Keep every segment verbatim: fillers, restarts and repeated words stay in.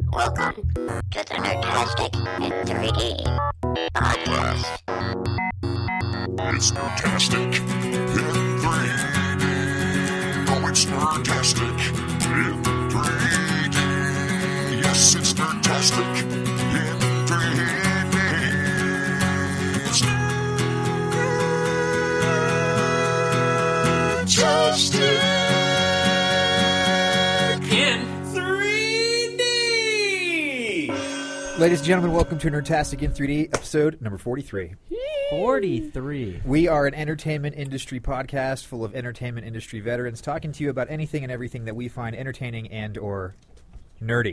Welcome to the Nerdtastic in three D podcast. It's Nerdtastic in three D. Oh, it's Nerdtastic in three D. Yes, it's Nerdtastic in three D. It's Nerdtastic in three D. Ladies and gentlemen, welcome to Nerdtastic in three D, episode number forty-three. forty-three. We are an entertainment industry podcast full of entertainment industry veterans talking to you about anything and everything that we find entertaining and or nerdy.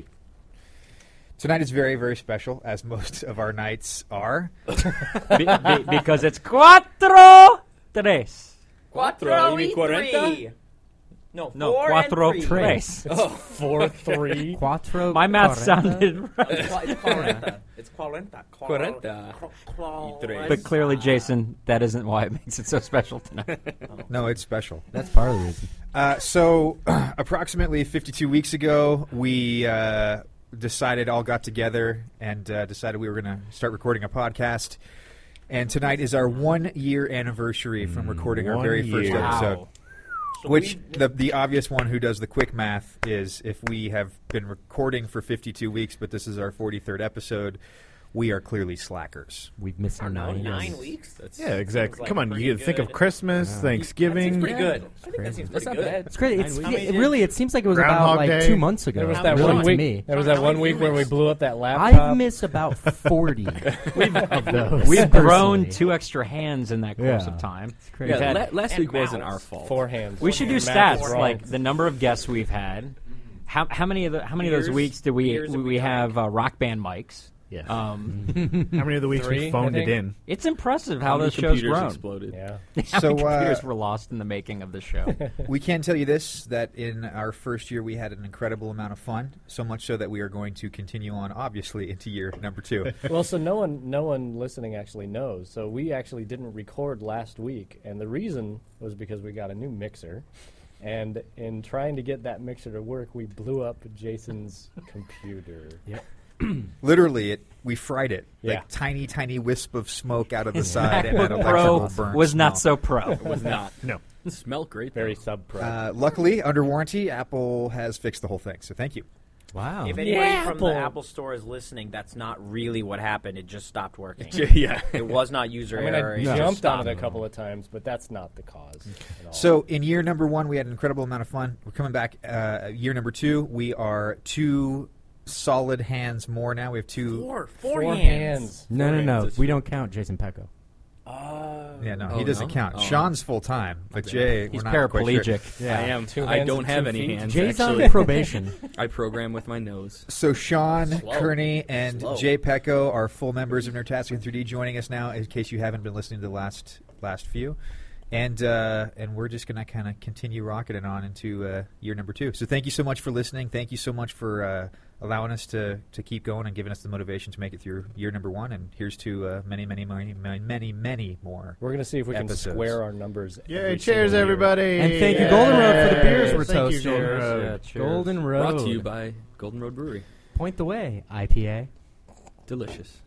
Tonight is very, very special, as most of our nights are. Be, be, because it's cuatro tres. Cuatro, you mean cuarenta? No, No, four cuatro and three. tres. Oh, Four, three. Cuatro. My math sounded right. it's qua- it's cuarenta. It's cuarenta. Cuarenta. Cuarenta. But clearly, Jason, that isn't why it makes it so special tonight. No, it's special. That's part of the reason. Uh, so, approximately fifty-two weeks ago, we uh, decided, all got together, and uh, decided we were going to start recording a podcast. And tonight is our one-year anniversary from recording our one very first year. episode. Wow. Which, the the obvious one who does the quick math is if we have been recording for fifty-two weeks, but this is our forty-third episode, we are clearly slackers. We've missed our Nine, nine. nine weeks? That's, Yeah, exactly. like Come on, pretty you think of good. Christmas, Yeah. Thanksgiving. That seems pretty Yeah. good. I think that seems That's pretty not good. bad. It's crazy. It's Nine weeks. it, I mean, really. It seems like it was Groundhog about like Day. two months ago. There was How that many one times? to week. me. There was How that one many week where we viewers? blew up that laptop. I've missed about forty of those. We've grown personally. two extra hands in that course Yeah. of time. It's crazy. We've Yeah, had- la- last and week wasn't mouths. our fault. Four hands. we should do Math stats is wrong. like the number of guests we've had. How how many of the, how many of those Beers- weeks do we beers that we, we we drank. have uh, rock band mics? Yeah. Um, How many of the weeks Three, we I phoned it think. in? it's impressive how, How many those shows computers grown. exploded? Yeah. How So, many uh, computers were lost in the making of the show? We can tell you this, that in our first year we had an incredible amount of fun, so much so that we are going to continue on, obviously, into year number two. Well, so no one, no one listening actually knows. So we actually didn't record last week, and the reason was because we got a new mixer, and in trying to get that mixer to work, we blew up Jason's computer. Yep. Literally, it we fried it. Yeah. Like tiny, tiny wisp of smoke out of the side and an MacBook electrical Pro burn was not smell. so pro. It was not. No. It smelled great. Very though. sub-pro. Uh, luckily, under warranty, Apple has fixed the whole thing, so thank you. Wow. If anybody Yeah, from Apple. the Apple Store is listening, that's not really what happened. It just stopped working. yeah. It was not user I mean, error. I It just jumped on stopped. it a couple of times, but that's not the cause at all. So in year number one, we had an incredible amount of fun. We're coming back uh, year number two. We are two solid hands more now. We have two. Four, four, four hands. hands. No, no, Four no. hands this We year. don't count Jason Pecco. Uh, Yeah, no, Oh, he doesn't no? count. Oh. Sean's full time, but Jay, He's we're not quite sure. paraplegic. I am. Two I hands don't and have two any feet. hands. Jay's actually. on probation. I program with my nose. So Sean, Slow. Kearney, and Slow. Jay Pecco are full members of Nerdtastic in three D, joining us now. In case you haven't been listening to the last last few, and uh, and we're just gonna kind of continue rocking it on into uh, year number two. So thank you so much for listening. Thank you so much for uh, allowing us to to keep going and giving us the motivation to make it through year number one. And here's to uh, many, many, many, many, many, many more. We're going to see if we can Episodes. square our numbers. Yay, every cheers, single year. everybody. And thank you, Golden Road, for the beers we're Thank you, toasting. Golden Road. Yeah, cheers. Golden Road. Brought to you by Golden Road Brewery. Point the way, I P A. Delicious.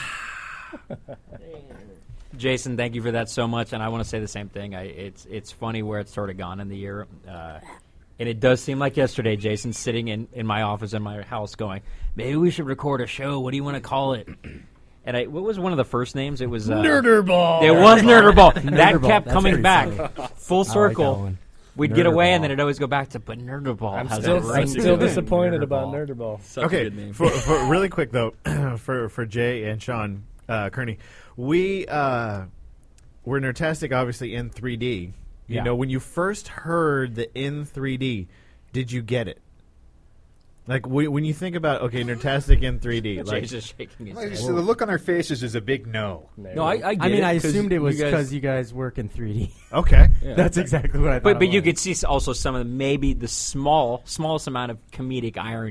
Jason, thank you for that so much, and I want to say the same thing. I, it's it's funny where it's sort of gone in the year, uh, and it does seem like yesterday. Jason sitting in, in my office in my house, going, "Maybe we should record a show. What do you want to call it?" And I, what was one of the first names? It was uh, Nerderball. It was Nerderball. That Nerderball, kept that's coming pretty back, funny. full I like that circle. one. We'd get away, and Nerderball. then it'd always go back to, but Nerderball I'm has still, a right I'm to still it. disappointed about Nerderball. Nerderball. Such a Okay, good name. for, for really quick though, for for Jay and Sean uh, Kearney, we uh, we're Nerdtastic obviously in three D. You Yeah. know, when you first heard the in three D, did you get it? Like w- when you think about okay, Nerdtastic in three D, like Jay's just shaking his Like, head. so the look on their faces is a big no. No, I, I get I mean, it, I 'cause assumed it you was guys- because you guys work in three D. okay, Yeah. That's exactly what I thought. But but it you was. could see also some of the, maybe the small smallest amount of comedic irony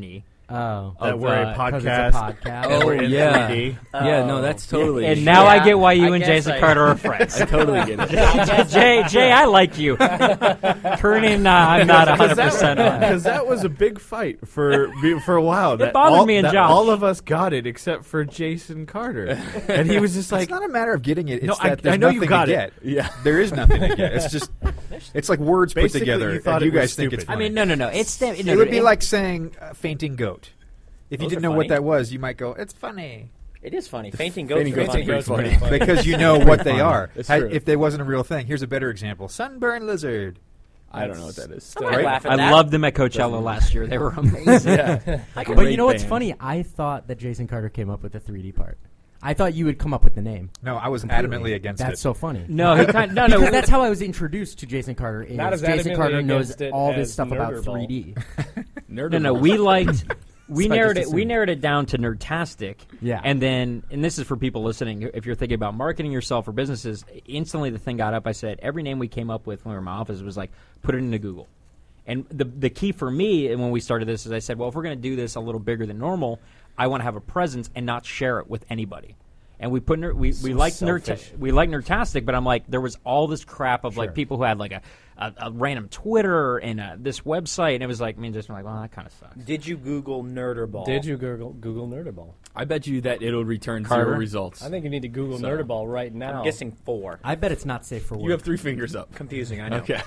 Oh, that Of, we're uh, a 'cause it's a podcast. podcast. and we're Oh, in yeah. three D. Yeah, no, that's totally. And now I Yeah, get why you I and guess Jason I- Carter are friends. I totally get it. Jay, Jay, I like you. Kearney, nah, I'm not one hundred percent on. Because that was a big fight for for a while. That bothered all, me and that Josh. all of us got it except for Jason Carter, and he was just like, It's not a matter of getting it. It's No, I- that there's I know nothing you got to it. get. Yeah. There is nothing to get. It's just, it's like words put Basically, together, you thought and you it was guys think it's stupid. funny. I mean, no, no, no. It's the, it no, would be it- like saying uh, fainting goat. If you Those didn't are know what funny. that was, you might go, "It's funny," It is funny. Fainting goats Fainting are goats funny. are pretty Fainting goats are funny. because you know what they are. That's Ha- true. If they wasn't a real thing, here's a better example: sunburn lizard. I don't know what that is. I might Right? laugh at I that. loved them at Coachella last year. They were amazing. Yeah. But you know what's band. funny? I thought that Jason Carter came up with the three D part. I thought you would come up with the name. No, I was Completely. adamantly against That's it. so funny. No, he kind no, Because no. that's how I was introduced to Jason Carter. Is Not as Jason adamantly Carter knows against it all this as stuff about Nerderball. three D. Nerd No, no, we liked. We So I narrowed just it. We assumed. narrowed it down to Nerdtastic. Yeah. And then, and this is for people listening. If you're thinking about marketing yourself or businesses, instantly the thing got up. I said every name we came up with when we were in my office was like put it into Google. And the the key for me, and when we started this, is I said, well, if we're going to do this a little bigger than normal, I want to have a presence and not share it with anybody. And we put ner- we we liked nerd selfish. we like Nerdtastic, but I'm like there was all this crap of Sure. like people who had like a, a, a random Twitter and uh, this website, and it was like me and Jason were like, well, that kind of sucks. Did you Google Nerderball? Did you Google Google Nerderball? I bet you that it'll return Carter? zero results. I think you need to Google So- Nerderball right now. I'm guessing four. I bet it's not safe for work. you have three fingers up. Confusing, I know. Okay.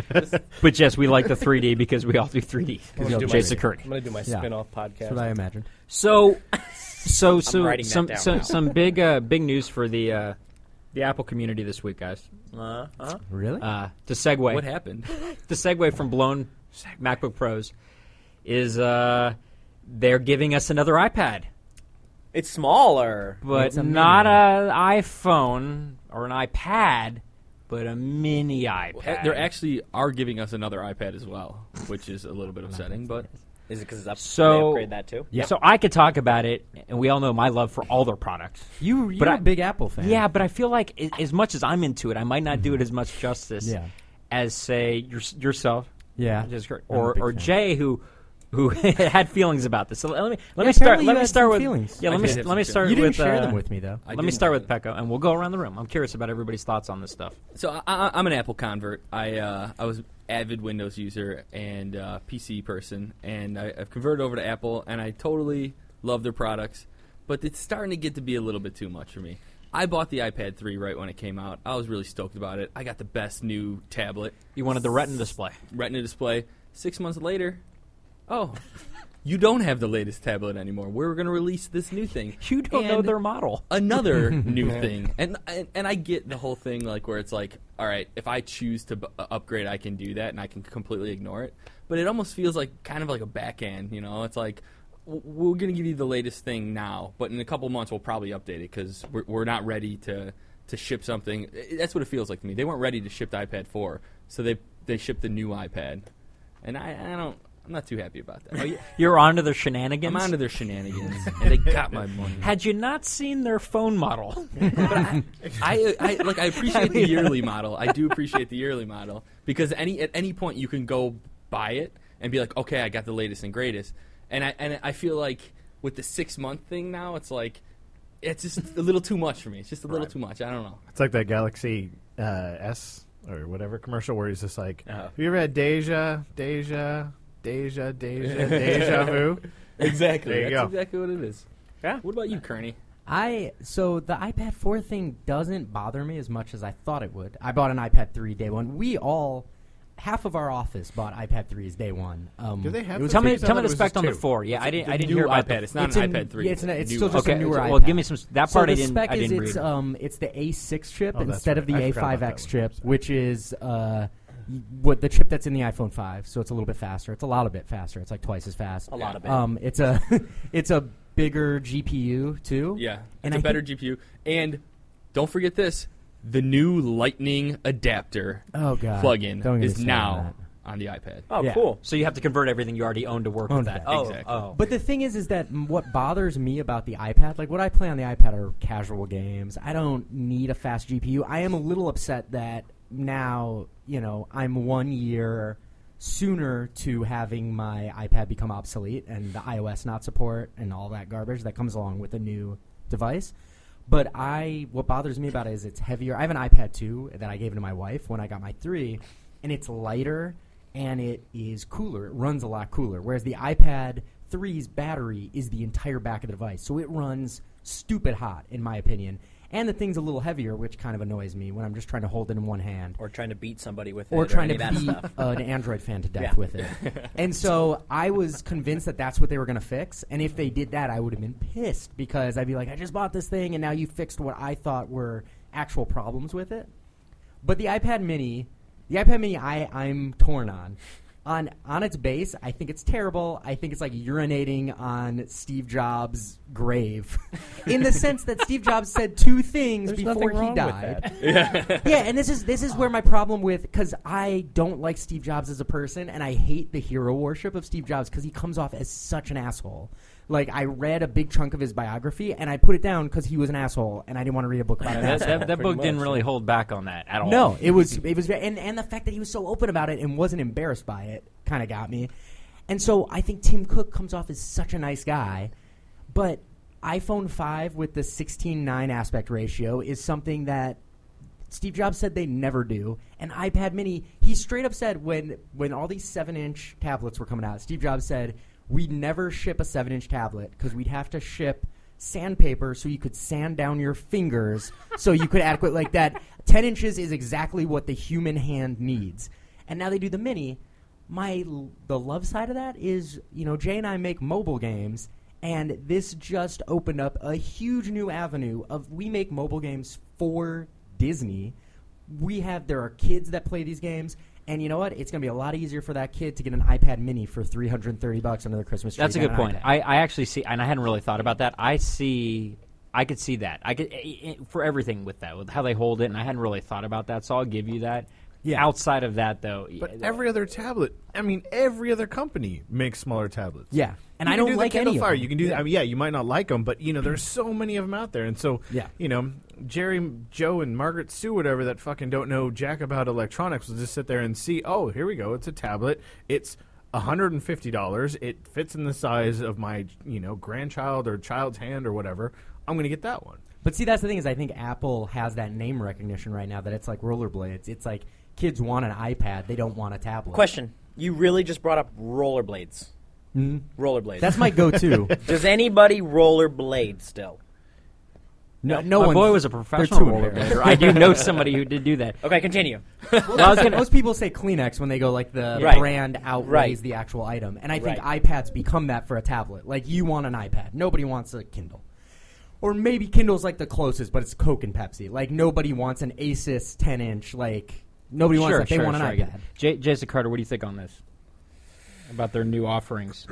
But yes, we like the three D because we all do three D. I'm gonna do my- Jason Kearney. I'm going to do my Yeah. spin-off That's podcast. what I imagined. So, so, so, writing that some, down some, now. some big, uh, big news for the uh, the Apple community this week, guys. Uh, uh, Really? Uh, to segue, What happened? to segue from blown MacBook Pros is uh, they're giving us another iPad, it's smaller. but It's a not mini. an iPhone or an iPad, but a mini iPad. They actually are giving us another iPad as well, which is a little bit upsetting, but Is it because it's up? So- they upgrade that too? Yeah. So I could talk about it, and we all know my love for all their products. You, you're But a I- big Apple fan. Yeah, but I feel like i- as much as I'm into it, I might not do it as much justice Yeah. as say your, yourself, Yeah. just correct, I'm a or big or fan. Jay who who had feelings about this. So let me let Yeah, me start. apparently Let you me had start some with feelings. yeah. I Let me did have let me some start You didn't with share uh, them with me, though. I let me didn't. start with Pecco, and we'll go around the room. I'm curious about everybody's thoughts on this stuff. So I, I, I'm an Apple convert. I uh, I was avid Windows user and uh, P C person, and I, I've converted over to Apple, and I totally love their products. But it's starting to get to be a little bit too much for me. I bought the iPad three right when it came out. I was really stoked about it. I got the best new tablet, You wanted the Retina display. Retina display. Six months later, oh, you don't have the latest tablet anymore. We're going to release this new thing. You don't know And their model. another new thing, and, and and I get the whole thing, like where it's like, all right, if I choose to b- uh, upgrade, I can do that, and I can completely ignore it. But it almost feels like kind of like a backhand, you know? It's like w- we're going to give you the latest thing now, but in a couple months we'll probably update it because we're we're not ready to to ship something. I- That's what it feels like to me. They weren't ready to ship the iPad four, so they they shipped the new iPad, and I, I don't. I'm not too happy about that. Oh, yeah. You're onto their shenanigans. I'm onto their shenanigans, and they got my money. Had you not seen their phone model? I, I like I appreciate the yearly model. I do appreciate the yearly model because any at any point you can go buy it and be like, okay, I got the latest and greatest. And I and I feel like with the six month thing now, it's like it's just a little too much for me. It's just a little too much. I don't know. It's like that Galaxy uh, S or whatever commercial where he's just like, Uh-huh. have you ever had Deja, Deja, Deja, Deja, Deja Vu? Exactly. There you That's go. exactly what it is. Yeah. What about you, Kearney? I so the iPad four thing doesn't bother me as much as I thought it would. I bought an iPad three day one. We all, half of our office bought iPad threes day one. Um, Do they have it was the Tell me, threes? I tell thought me it the was spec just on the two. four. Yeah, I didn't. I didn't new hear about iPad. that. It's not It's an an- iPad three. yeah, it's an- it's New still just a iPad. newer well, iPad. give me some. That So part I the didn't. spec I is didn't it's read. um it's the A six chip Oh, that's instead of the right. I A forgot five about X that one. chip, which is uh y- what the chip that's in the iPhone five. So it's a little bit faster. It's a lot of bit faster. It's like twice as fast. A lot of it. Um, it's a it's a bigger G P U too. Yeah, And it's I a better think- G P U. And don't forget this: the new Lightning adapter Oh god. plug-in Don't get me is started now on that. on the iPad. Oh, Yeah. cool. So you have to convert everything you already own to work Own with that. that. Oh, Exactly. oh. But the thing is, is that m- what bothers me about the iPad, like what I play on the iPad are casual games. I don't need a fast G P U. I am a little upset that now, you know, I'm one year sooner to having my iPad become obsolete and the iOS not support and all that garbage that comes along with a new device. But I, what bothers me about it is it's heavier. I have an iPad two that I gave to my wife when I got my three, and it's lighter and it is cooler. It runs a lot cooler. Whereas the iPad three's battery is the entire back of the device, so it runs stupid hot, in my opinion. And the thing's a little heavier, which kind of annoys me when I'm just trying to hold it in one hand. Or trying to beat somebody with it. Or trying any to of that beat stuff. uh, an Android fan to death Yeah. with it. And so I was convinced that that's what they were going to fix. And if they did that, I would have been pissed because I'd be like, I just bought this thing, and now you fixed what I thought were actual problems with it. But the iPad Mini, the iPad Mini I, I'm torn on. On on its base, I think it's terrible. I think it's like urinating on Steve Jobs' grave, in the sense that Steve Jobs said two things There's before nothing he wrong died. with that. Yeah, and this is this is where my problem with, because I don't like Steve Jobs as a person, and I hate the hero worship of Steve Jobs because he comes off as such an asshole. Like, I read a big chunk of his biography, and I put it down because he was an asshole, and I didn't want to read a book about that, that. that, that Pretty book didn't much, really yeah. hold back on that at all. No, it was it was, and and the fact that he was so open about it and wasn't embarrassed by it kind of got me. And so I think Tim Cook comes off as such a nice guy, but iPhone five with the sixteen nine aspect ratio is something that Steve Jobs said they never do. And iPad Mini, he straight up said when when all these seven inch tablets were coming out, Steve Jobs said we'd never ship a seven inch tablet because we'd have to ship sandpaper so you could sand down your fingers so you could adequate like that. ten inches is exactly what the human hand needs. And now they do the Mini. My the love side of that is, you know, Jay and I make mobile games, and this just opened up a huge new avenue of we make mobile games for Disney. We have there are kids that play these games, and you know what? It's going to be a lot easier for that kid to get an iPad Mini for three hundred thirty bucks under the Christmas tree. That's a than good an point. iPad. I, I actually see, and I hadn't really thought about that. I see, I could see that. I could i- i- for everything with that, with how they hold it, and I hadn't really thought about that. So I'll give you that. Yeah. Outside of that, though, But yeah, every other tablet, I mean, every other company makes smaller tablets. Yeah, and You I can don't do like the Kindle any of Fire. them. You can do. I mean, yeah, you might not like them, but you know, there's so many of them out there, and so Yeah. you know, Jerry, Joe, and Margaret Sue, whatever that fucking don't know jack about electronics, will just sit there and see. Oh, here we go. It's a tablet. It's one hundred fifty dollars. It fits in the size of my, you know, grandchild or child's hand or whatever. I'm going to get that one. But see, that's the thing is I think Apple has that name recognition right now that it's like rollerblades. It's like kids want an iPad. They don't want a tablet. Question. You really just brought up rollerblades. Mhm. Rollerblades. That's my go-to. Does anybody rollerblade still? no, no my one's- boy was a they're professional too embarrassed. rollerblader. I do know somebody who did do that. Okay, continue. Well, I was gonna, Most people say Kleenex when they go like the Right. brand outweighs Right. the actual item. And I think Right. iPads become that for a tablet. Like, you want an iPad. Nobody wants a Kindle. Or maybe Kindle's like the closest, but it's Coke and Pepsi. Like, nobody wants an Asus ten inch. Like, nobody wants sure, that. They sure, want sure, I an get iPad. it. J- Jason Carter, what do you think on this? About their new offerings?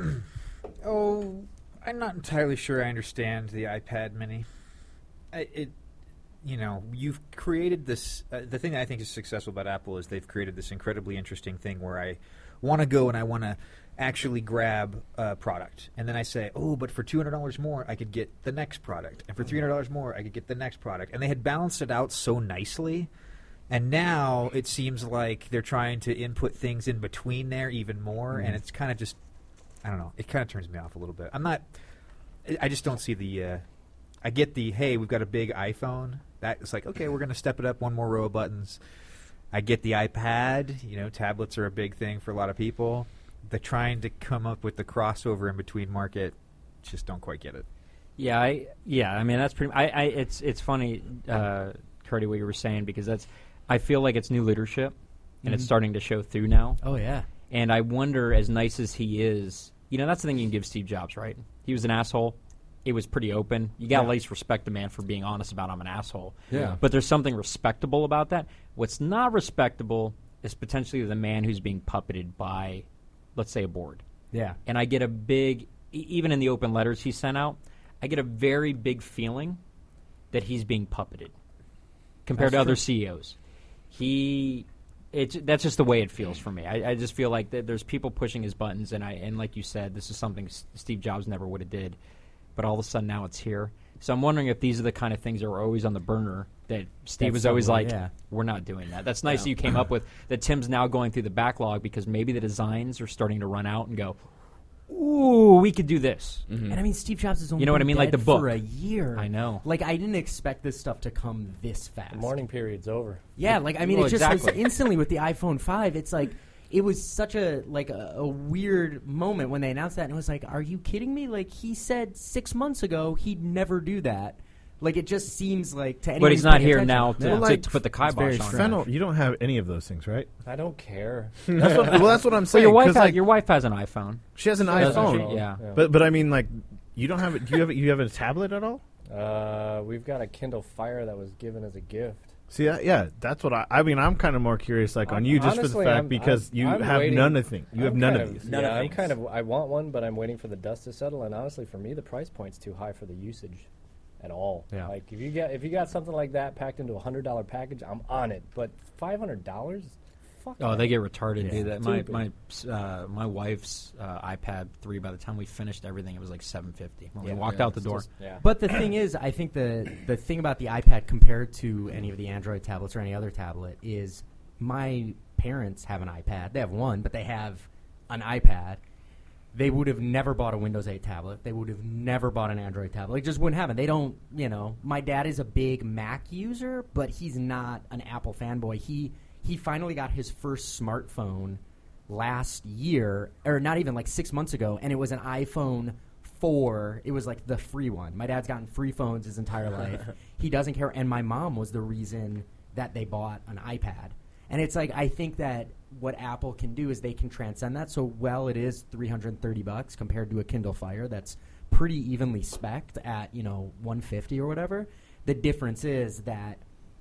Oh, I'm not entirely sure I understand the iPad Mini. I, it, you know, you've created this. Uh, the thing that I think is successful about Apple is they've created this incredibly interesting thing where I want to go and I want to actually grab a product, and then I say, oh, but for two hundred dollars more, I could get the next product, and for three hundred dollars more, I could get the next product, and they had balanced it out so nicely. And now it seems like they're trying to input things in between there even more, and it's kind of just, I don't know, it kind of turns me off a little bit. I'm not, I- I just don't see the, uh, I get the, hey, we've got a big iPhone. That's like, okay, we're going to step it up one more row of buttons. I get the iPad. You know, tablets are a big thing for a lot of people. The trying to come up with the crossover in between market, just don't quite get it. Yeah, I yeah, I mean that's pretty. I, I it's it's funny, uh, Curdy, what you were saying because that's. I feel like it's new leadership, and it's Mhm. starting to show through now. Oh, yeah. And I wonder, as nice as he is, you know, that's the thing you can give Steve Jobs, right? He was an asshole. It was pretty open. You got to Yeah. at least respect the man for being honest about I'm an asshole. Yeah. But there's something respectable about that. What's not respectable is potentially the man who's being puppeted by, let's say, a board. Yeah. And I get a big, e- even in the open letters he sent out, I get a very big feeling that he's being puppeted compared That's to other true. C E Os. He, it's that's just the way it feels for me. I, I just feel like th- there's people pushing his buttons, and I and like you said, this is something S- Steve Jobs never would have did, but all of a sudden now it's here. So I'm wondering if these are the kind of things that were always on the burner that Steve That's was always somewhere, like, yeah. we're not doing that. That's nice that you came up with that. Tim's now going through the backlog because maybe the designs are starting to run out and go, ooh, we could do this. Mm-hmm. And I mean, Steve Jobs has only You know what I been mean? Like dead the book. for a year. I know. Like, I didn't expect this stuff to come this fast. The mourning period's over. Yeah, like I mean, Well, it just exactly. was instantly with the iPhone five. It's like it was such a like a, a weird moment when they announced that, and it was like, are you kidding me? Like he said six months ago he'd never do that. Like it just seems like to anyone But he's who's not paying here attention- now to, Well, to, like, to put the it's very kibosh on. strange. it. Fennel, you don't have any of those things, right? I don't care. That's what, well, that's what I'm Well, saying. your wife, 'cause, has, like, your wife has an iPhone. she has an Doesn't iPhone, she? Yeah. but but I mean, like, you don't have it. Do you have it? You have a tablet at all? Uh, we've got a Kindle Fire that was given as a gift. See, uh, yeah, that's what I. I mean, I'm kind of more curious, like, on I'm- you, just for honestly, the fact I'm- because I'm- you I'm have waiting- none of things. You have I'm none kind of these. None yeah, of I'm things. kind of. I want one, but I'm waiting for the dust to settle. And honestly, for me, the price point's too high for the usage at all. Yeah. Like if you get if you got something like that packed into a hundred dollar package, I'm on it. But five hundred dollars, fuck. Oh, that. they get retarded, dude. That my Stupid. my uh, my wife's uh, iPad three. By the time we finished everything, it was like seven fifty when Yeah. we walked Yeah, out the it's door. just- Yeah. But the thing is, I think the the thing about the iPad compared to any of the Android tablets or any other tablet is my parents have an iPad. They have one, but they have an iPad. They would have never bought a Windows eight tablet. They would have never bought an Android tablet. It just wouldn't happen. They don't, you know. My dad is a big Mac user, but he's not an Apple fanboy. He he finally got his first smartphone last year, or not even like six months ago, and it was an iPhone four. It was like the free one. My dad's gotten free phones his entire life. He doesn't care. And my mom was the reason that they bought an iPad. And it's like, I think that what Apple can do is they can transcend that. So, well, it is three hundred thirty bucks compared to a Kindle Fire that's pretty evenly spec'd at, you know, one fifty or whatever. The difference is that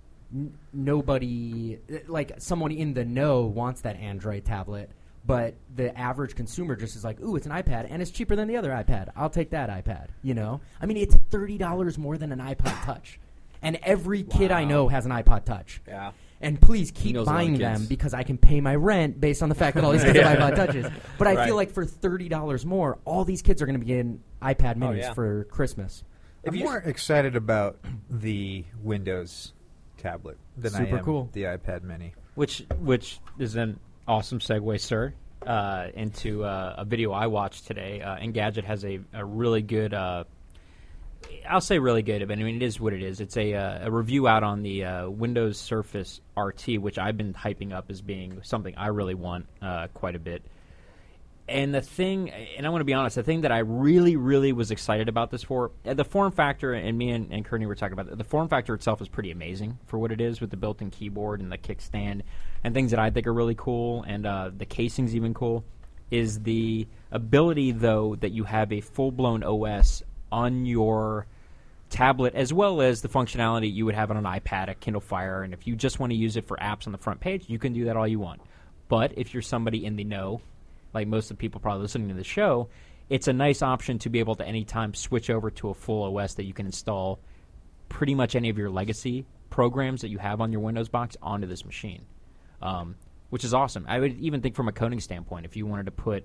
n- nobody, like someone in the know wants that Android tablet, but the average consumer just is like, ooh, it's an iPad, and it's cheaper than the other iPad. I'll take that iPad, you know? I mean, it's thirty dollars more than an iPod Touch. And every kid I know has an iPod Touch. Yeah. And please keep knows a lot of buying kids. them because I can pay my rent based on the fact that all these kids have iPod Touches. But I Right. feel like for thirty dollars more, all these kids are going to be getting iPad minis yeah. for Christmas. I'm more excited about the Windows tablet than I Super am cool. the iPad Mini. Which which is an awesome segue, sir, uh, into uh, a video I watched today. Uh, Engadget has a, a really good, uh, I'll say really good, but I mean it is what it is. It's a, uh, a review out on the uh, Windows Surface R T, which I've been hyping up as being something I really want uh, quite a bit. And the thing, and I want to be honest, the thing that I really, really was excited about this for, uh, the form factor, and me and, and Kearney were talking about it, the form factor itself is pretty amazing for what it is with the built-in keyboard and the kickstand and things that I think are really cool, and uh, the casing's even cool, is the ability, though, that you have a full-blown O S on your tablet, as well as the functionality you would have on an iPad, a Kindle Fire, and if you just want to use it for apps on the front page, you can do that all you want. But if you're somebody in the know, like most of the people probably listening to the show, it's a nice option to be able to anytime switch over to a full O S that you can install pretty much any of your legacy programs that you have on your Windows box onto this machine, um, which is awesome. I would even think from a coding standpoint, if you wanted to put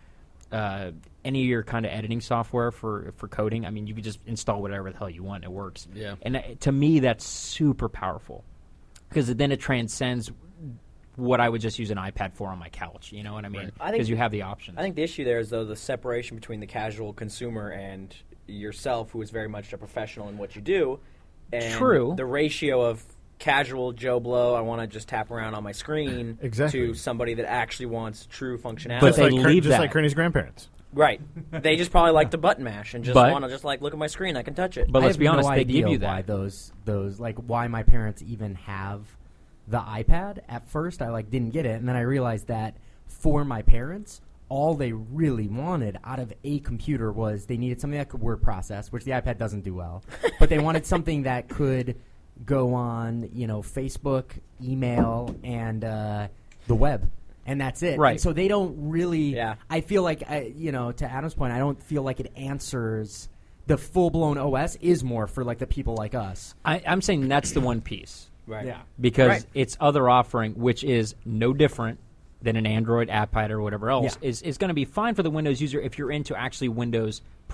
uh, any of your kind of editing software for, for coding, I mean, you could just install whatever the hell you want. It works. Yeah. And uh, to me, that's super powerful because then it transcends what I would just use an iPad for on my couch. You know what I mean? I think- Because you have the options. I think the issue there is, though, the separation between the casual consumer and yourself, who is very much a professional in what you do. And True. The ratio of casual Joe Blow, I want to just tap around on my screen, Exactly. to somebody that actually wants true functionality. But Just they like, Kearn- leave just that. like Kearney's grandparents. Right. They just probably like to button mash and just But- want to just like look at my screen. I can touch it. But I let's have be honest, no they idea give you why that. those those like why my parents even have the iPad. At first, I like didn't get it, and then I realized that for my parents, all they really wanted out of a computer was they needed something that could word process, which the iPad doesn't do well. But they wanted something that could go on, you know, Facebook, email, and uh, the web. And that's it. Right. And so they don't really. Yeah. I feel like, I, you know, to Adam's point, I don't feel like it answers. The full blown O S is more for like the people like us. I, I'm saying that's the one piece. Right. Yeah. Because Right. its other offering, which is no different than an Android, iPad, or whatever else, Yeah. is, is going to be fine for the Windows user if you're into actually Windows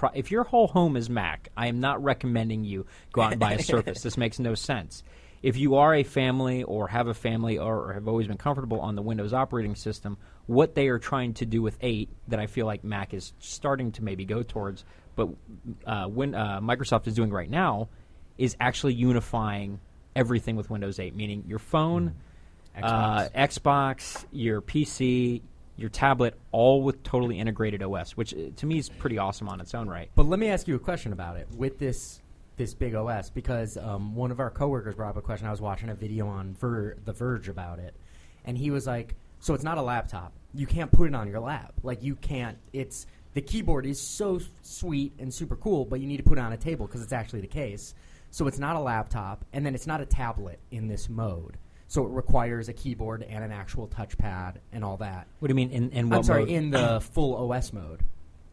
pro- if your whole home is Mac, I am not recommending you go out and buy a Surface. This makes no sense. If you are a family or have a family or, or have always been comfortable on the Windows operating system, what they are trying to do with eight that I feel like Mac is starting to maybe go towards, but uh, when uh, Microsoft is doing right now, is actually unifying everything with Windows eight, meaning your phone, Xbox. Uh, Xbox, your P C, your tablet, all with totally integrated O S, which uh, to me is pretty awesome on its own right. But let me ask you a question about it with this this big O S, because um, one of our coworkers brought up a question. I was watching a video on Ver- The Verge about it, and he was like, so it's not a laptop. You can't put it on your lap. Like, you can't, it's, the keyboard is so sweet and super cool, but you need to put it on a table because it's actually the case. So it's not a laptop, and then it's not a tablet in this mode. So it requires a keyboard and an actual touchpad and all that. What do you mean in, in what I'm sorry, mode? in the full O S mode.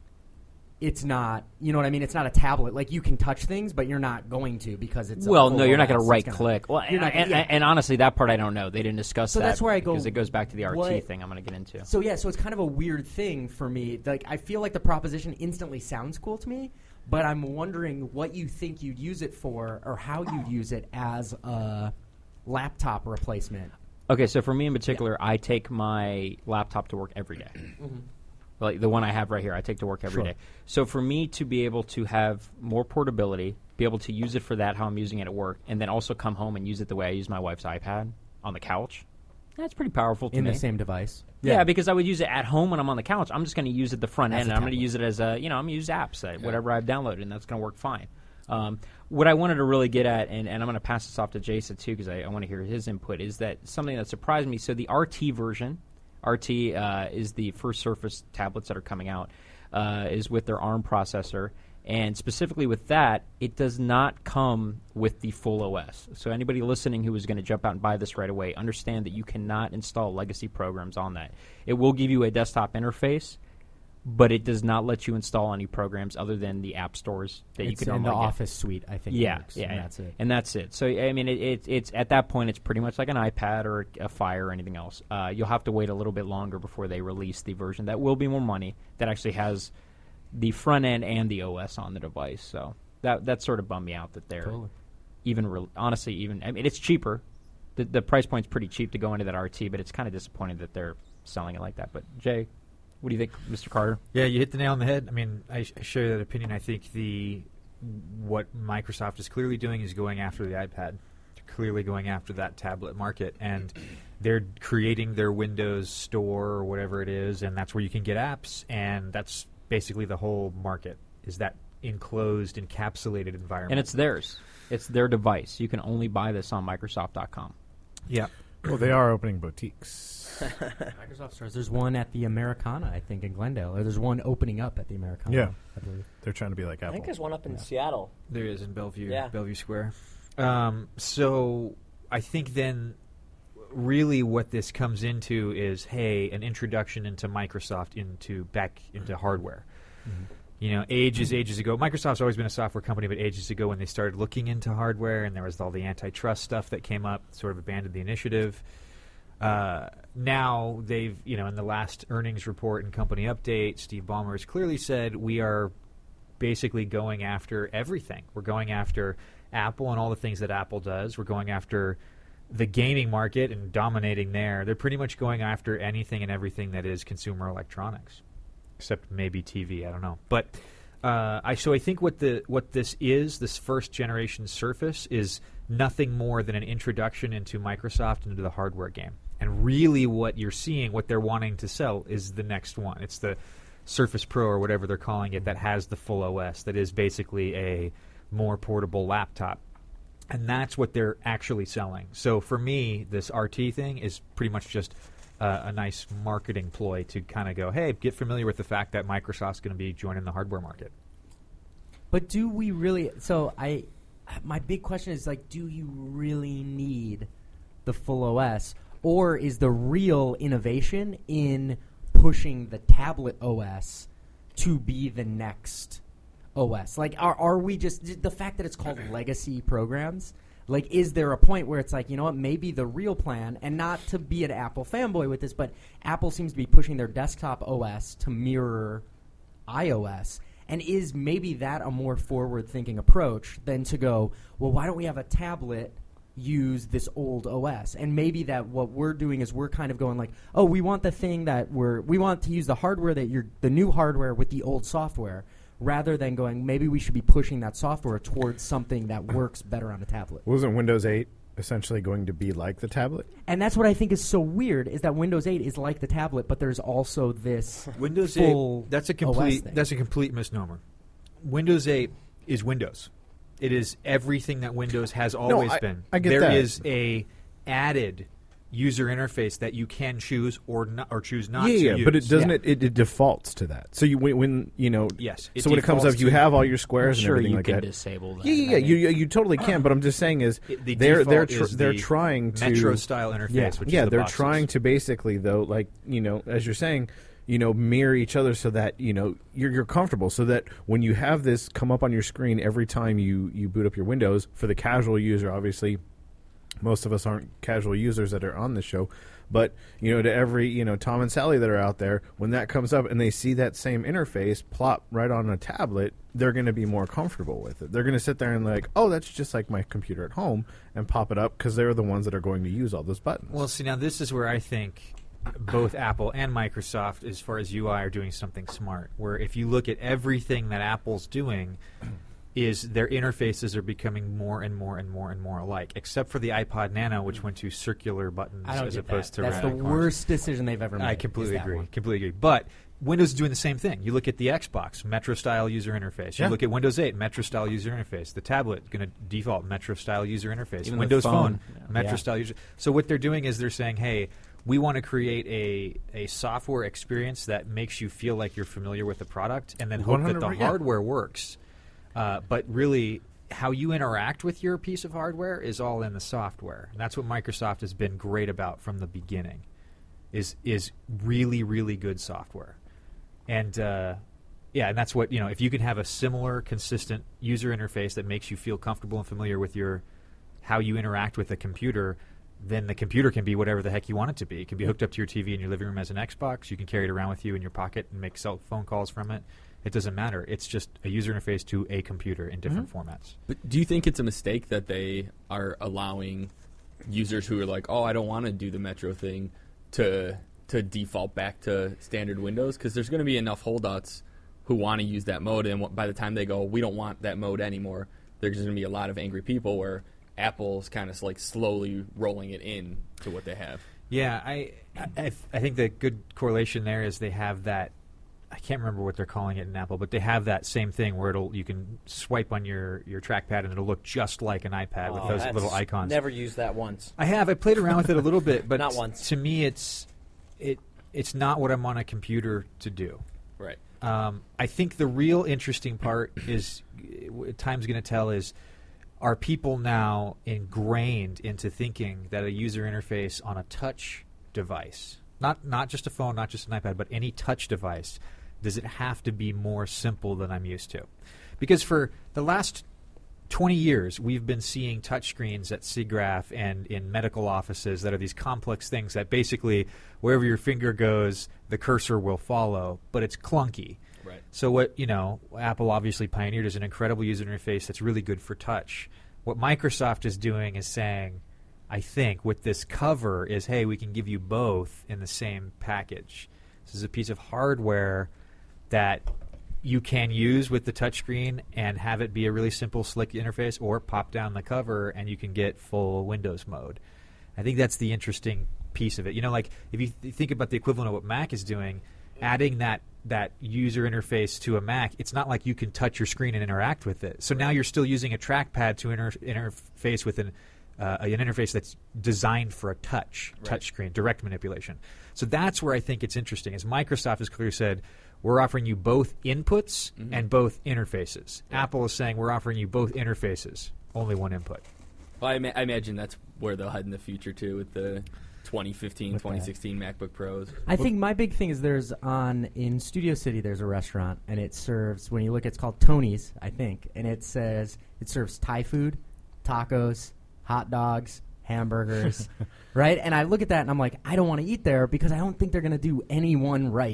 It's not, you know what I mean? It's not a tablet. Like, you can touch things, but you're not going to because it's a Well, full no, you're not O S. going to right It's gonna- click. Well, You're and, not gonna- and, yeah. and honestly, that part I don't know. They didn't discuss So that. that's where I go, because it goes back to the R T what- thing I'm going to get into. So yeah, so it's kind of a weird thing for me. Like, I feel like the proposition instantly sounds cool to me, but I'm wondering what you think you'd use it for, or how you'd use it as a laptop replacement. Okay, so for me in particular, I take my laptop to work every day. Like the one I have right here, I take to work every Sure. day. So for me to be able to have more portability, be able to use it for that, how I'm using it at work, and then also come home and use it the way I use my wife's iPad on the couch, that's pretty powerful to In me. the same device. Yeah, because I would use it at home when I'm on the couch. I'm just going to use it the front As end, a and I'm going to tablet. use it as a, you know, I'm going to use apps, uh, whatever I've downloaded, and that's going to work fine. Um, what I wanted to really get at, and, and I'm going to pass this off to Jason too, because I, I want to hear his input, is that something that surprised me. So the R T version, R T uh, is the first Surface tablets that are coming out, uh, is with their ARM processor. And specifically with that, it does not come with the full O S. So anybody listening who is going to jump out and buy this right away, understand that you cannot install legacy programs on that. It will give you a desktop interface, but it does not let you install any programs other than the app stores that you It's can in the normally get. Office suite, I think. Yeah, works, yeah, and yeah. that's it. And that's it. So I mean, it, it, it's at that point, it's pretty much like an iPad or a Fire or anything else. Uh, you'll have to wait a little bit longer before they release the version that will be more money that actually has the front end and the O S on the device. So that that sort of bummed me out that they're Totally. even re- honestly even. I mean, it's cheaper. The the price point's pretty cheap to go into that R T, but it's kind of disappointing that they're selling it like that. But Jay, what do you think, Mister Carter? Yeah, you hit the nail on the head. I mean, I, sh- I share that opinion. I think the what Microsoft is clearly doing is going after the iPad. They're clearly going after that tablet market, and they're creating their Windows store or whatever it is, and that's where you can get apps, and that's basically the whole market, is that enclosed, encapsulated environment. And it's theirs. It's their device. You can only buy this on Microsoft dot com. Yeah. Well, they are opening boutiques. Microsoft stores. There's one at the Americana, I think, in Glendale. Or there's one opening up at the Americana. Yeah. I believe. They're trying to be like I Apple. think there's one up in Seattle. There is in Bellevue, Yeah. Bellevue Square. Um, so I think then really what this comes into is, hey, an introduction into Microsoft into back into hardware. You know, ages, ages ago, Microsoft's always been a software company, but ages ago when they started looking into hardware and there was all the antitrust stuff that came up, sort of abandoned the initiative. Uh, now they've, you know, in the last earnings report and company update, Steve Ballmer has clearly said we are basically going after everything. We're going after Apple and all the things that Apple does. We're going after the gaming market and dominating there. They're pretty much going after anything and everything that is consumer electronics, except maybe T V. I don't know. But uh, I so I think what the what this is, this first generation Surface, is nothing more than an introduction into Microsoft into the hardware game. And really, what you're seeing, what they're wanting to sell, is the next one. It's the Surface Pro or whatever they're calling it that has the full O S. That is basically a more portable laptop. And that's what they're actually selling. So for me, this R T thing is pretty much just uh, a nice marketing ploy to kind of go, hey, get familiar with the fact that Microsoft's going to be joining the hardware market. But do we really? So I, my big question is like, do you really need the full O S, or is the real innovation in pushing the tablet O S to be the next O S? Like, are are we just the fact that it's called legacy programs? Like, is there a point where it's like, you know what, maybe the real plan, and not to be an Apple fanboy with this, but Apple seems to be pushing their desktop O S to mirror iOS. And is maybe that a more forward-thinking approach than to go, well, why don't we have a tablet use this old O S? And maybe that what we're doing is we're kind of going like, oh, we want the thing that we're we want to use the hardware that you're the new hardware with the old software, rather than going maybe we should be pushing that software towards something that works better on a tablet. Wasn't Windows eight essentially going to be like the tablet? And that's what I think is so weird is that Windows eight is like the tablet, but there's also this Windows full eight. That's a O S complete. thing. That's a complete misnomer. Windows eight is Windows. It is everything that Windows has always I- been. I get There that. is a added user interface that you can choose or not, or choose not yeah, to yeah, use. but it doesn't. Yeah. It, it, it defaults to that. So you when, when you know. Yes, it So when it comes defaults up, you to- have all your squares Sure, and everything you like can that. disable that. Yeah, yeah, yeah, you you you totally can. But I'm just saying is It- the they're they're default tr- is they're the trying to Metro style interface. Yeah. Which yeah, is the they're boxes. trying to basically though, like you know, as you're saying, you know, mirror each other so that you know you're you're comfortable. So that when you have this come up on your screen every time you you boot up your Windows, for the casual user, obviously, most of us aren't casual users that are on the show. But, you know, to every, you know, Tom and Sally that are out there, when that comes up and they see that same interface plop right on a tablet, they're going to be more comfortable with it. They're going to sit there and like, oh, that's just like my computer at home, and pop it up because they're the ones that are going to use all those buttons. Well, see, now this is where I think both Apple and Microsoft, as far as U I, are doing something smart. Where if you look at everything that Apple's doing, is their interfaces are becoming more and more and more and more alike, except for the iPod Nano, which went to circular buttons I don't as get opposed that. to That's the round corners. worst decision they've ever made. I is completely that agree. one. Completely agree. But Windows is doing the same thing. You look at the Xbox, Metro-style user interface. You Yeah. look at Windows eight, Metro-style user interface. The tablet, going to default Metro-style user interface. Even the Windows phone. Phone, Yeah. Metro-style user. So what they're doing is they're saying, hey, we want to create a, a software experience that makes you feel like you're familiar with the product, and then hope that the one hundred yeah. hardware works. Uh, but really, how you interact with your piece of hardware is all in the software. And that's what Microsoft has been great about from the beginning, is is really, really good software. And, uh, yeah, and that's what, you know, if you can have a similar, consistent user interface that makes you feel comfortable and familiar with your how you interact with a computer, then the computer can be whatever the heck you want it to be. It can be hooked up to your T V in your living room as an Xbox. You can carry it around with you in your pocket and make cell phone calls from it. It doesn't matter. It's just a user interface to a computer in different formats. But do you think it's a mistake that they are allowing users who are like, oh, I don't want to do the Metro thing to to default back to standard Windows? Because there's going to be enough holdouts who want to use that mode, and wh- by the time they go, we don't want that mode anymore, there's going to be a lot of angry people where Apple's kind of like slowly rolling it in to what they have. Yeah, I, I I think the good correlation there is they have that. I can't remember what they're calling it in Apple, but they have that same thing where it'll you can swipe on your, your trackpad and it'll look just like an iPad with Oh, those that's- little icons. Never used that once. I have. I played around with it a little bit, but Not once. to me, it's it it's not what I'm on a computer to do. Right. Um, I think the real interesting part is, uh, time's going to tell, is are people now ingrained into thinking that a user interface on a touch device, not not just a phone, not just an iPad, but any touch device, does it have to be more simple than I'm used to? Because for the last twenty years, we've been seeing touchscreens at SIGGRAPH and in medical offices that are these complex things that basically wherever your finger goes, the cursor will follow, but it's clunky. Right. So what, you know, Apple obviously pioneered is an incredible user interface that's really good for touch. What Microsoft is doing is saying, I think, with this cover is, hey, we can give you both in the same package. This is a piece of hardware that you can use with the touchscreen and have it be a really simple, slick interface, or pop down the cover and you can get full Windows mode. I think that's the interesting piece of it. You know, like if you th- think about the equivalent of what Mac is doing, adding that that user interface to a Mac, it's not like you can touch your screen and interact with it. So now you're still using a trackpad to inter- interface with an uh, an interface that's designed for a touch, Right. touch screen, direct manipulation. So that's where I think it's interesting, is Microsoft has clearly said, we're offering you both inputs Mhm. and both interfaces. Apple is saying, we're offering you both interfaces, only one input. Well, I, ima- I imagine that's where they'll head in the future, too, with the twenty fifteen, With that. twenty sixteen MacBook Pros. I think my big thing is there's on in Studio City there's a restaurant and it serves, when you look, it's called Tony's, I think, and it says it serves Thai food, tacos, hot dogs, hamburgers, right? And I look at that and I'm like, I don't want to eat there because I don't think they're going to do any one right.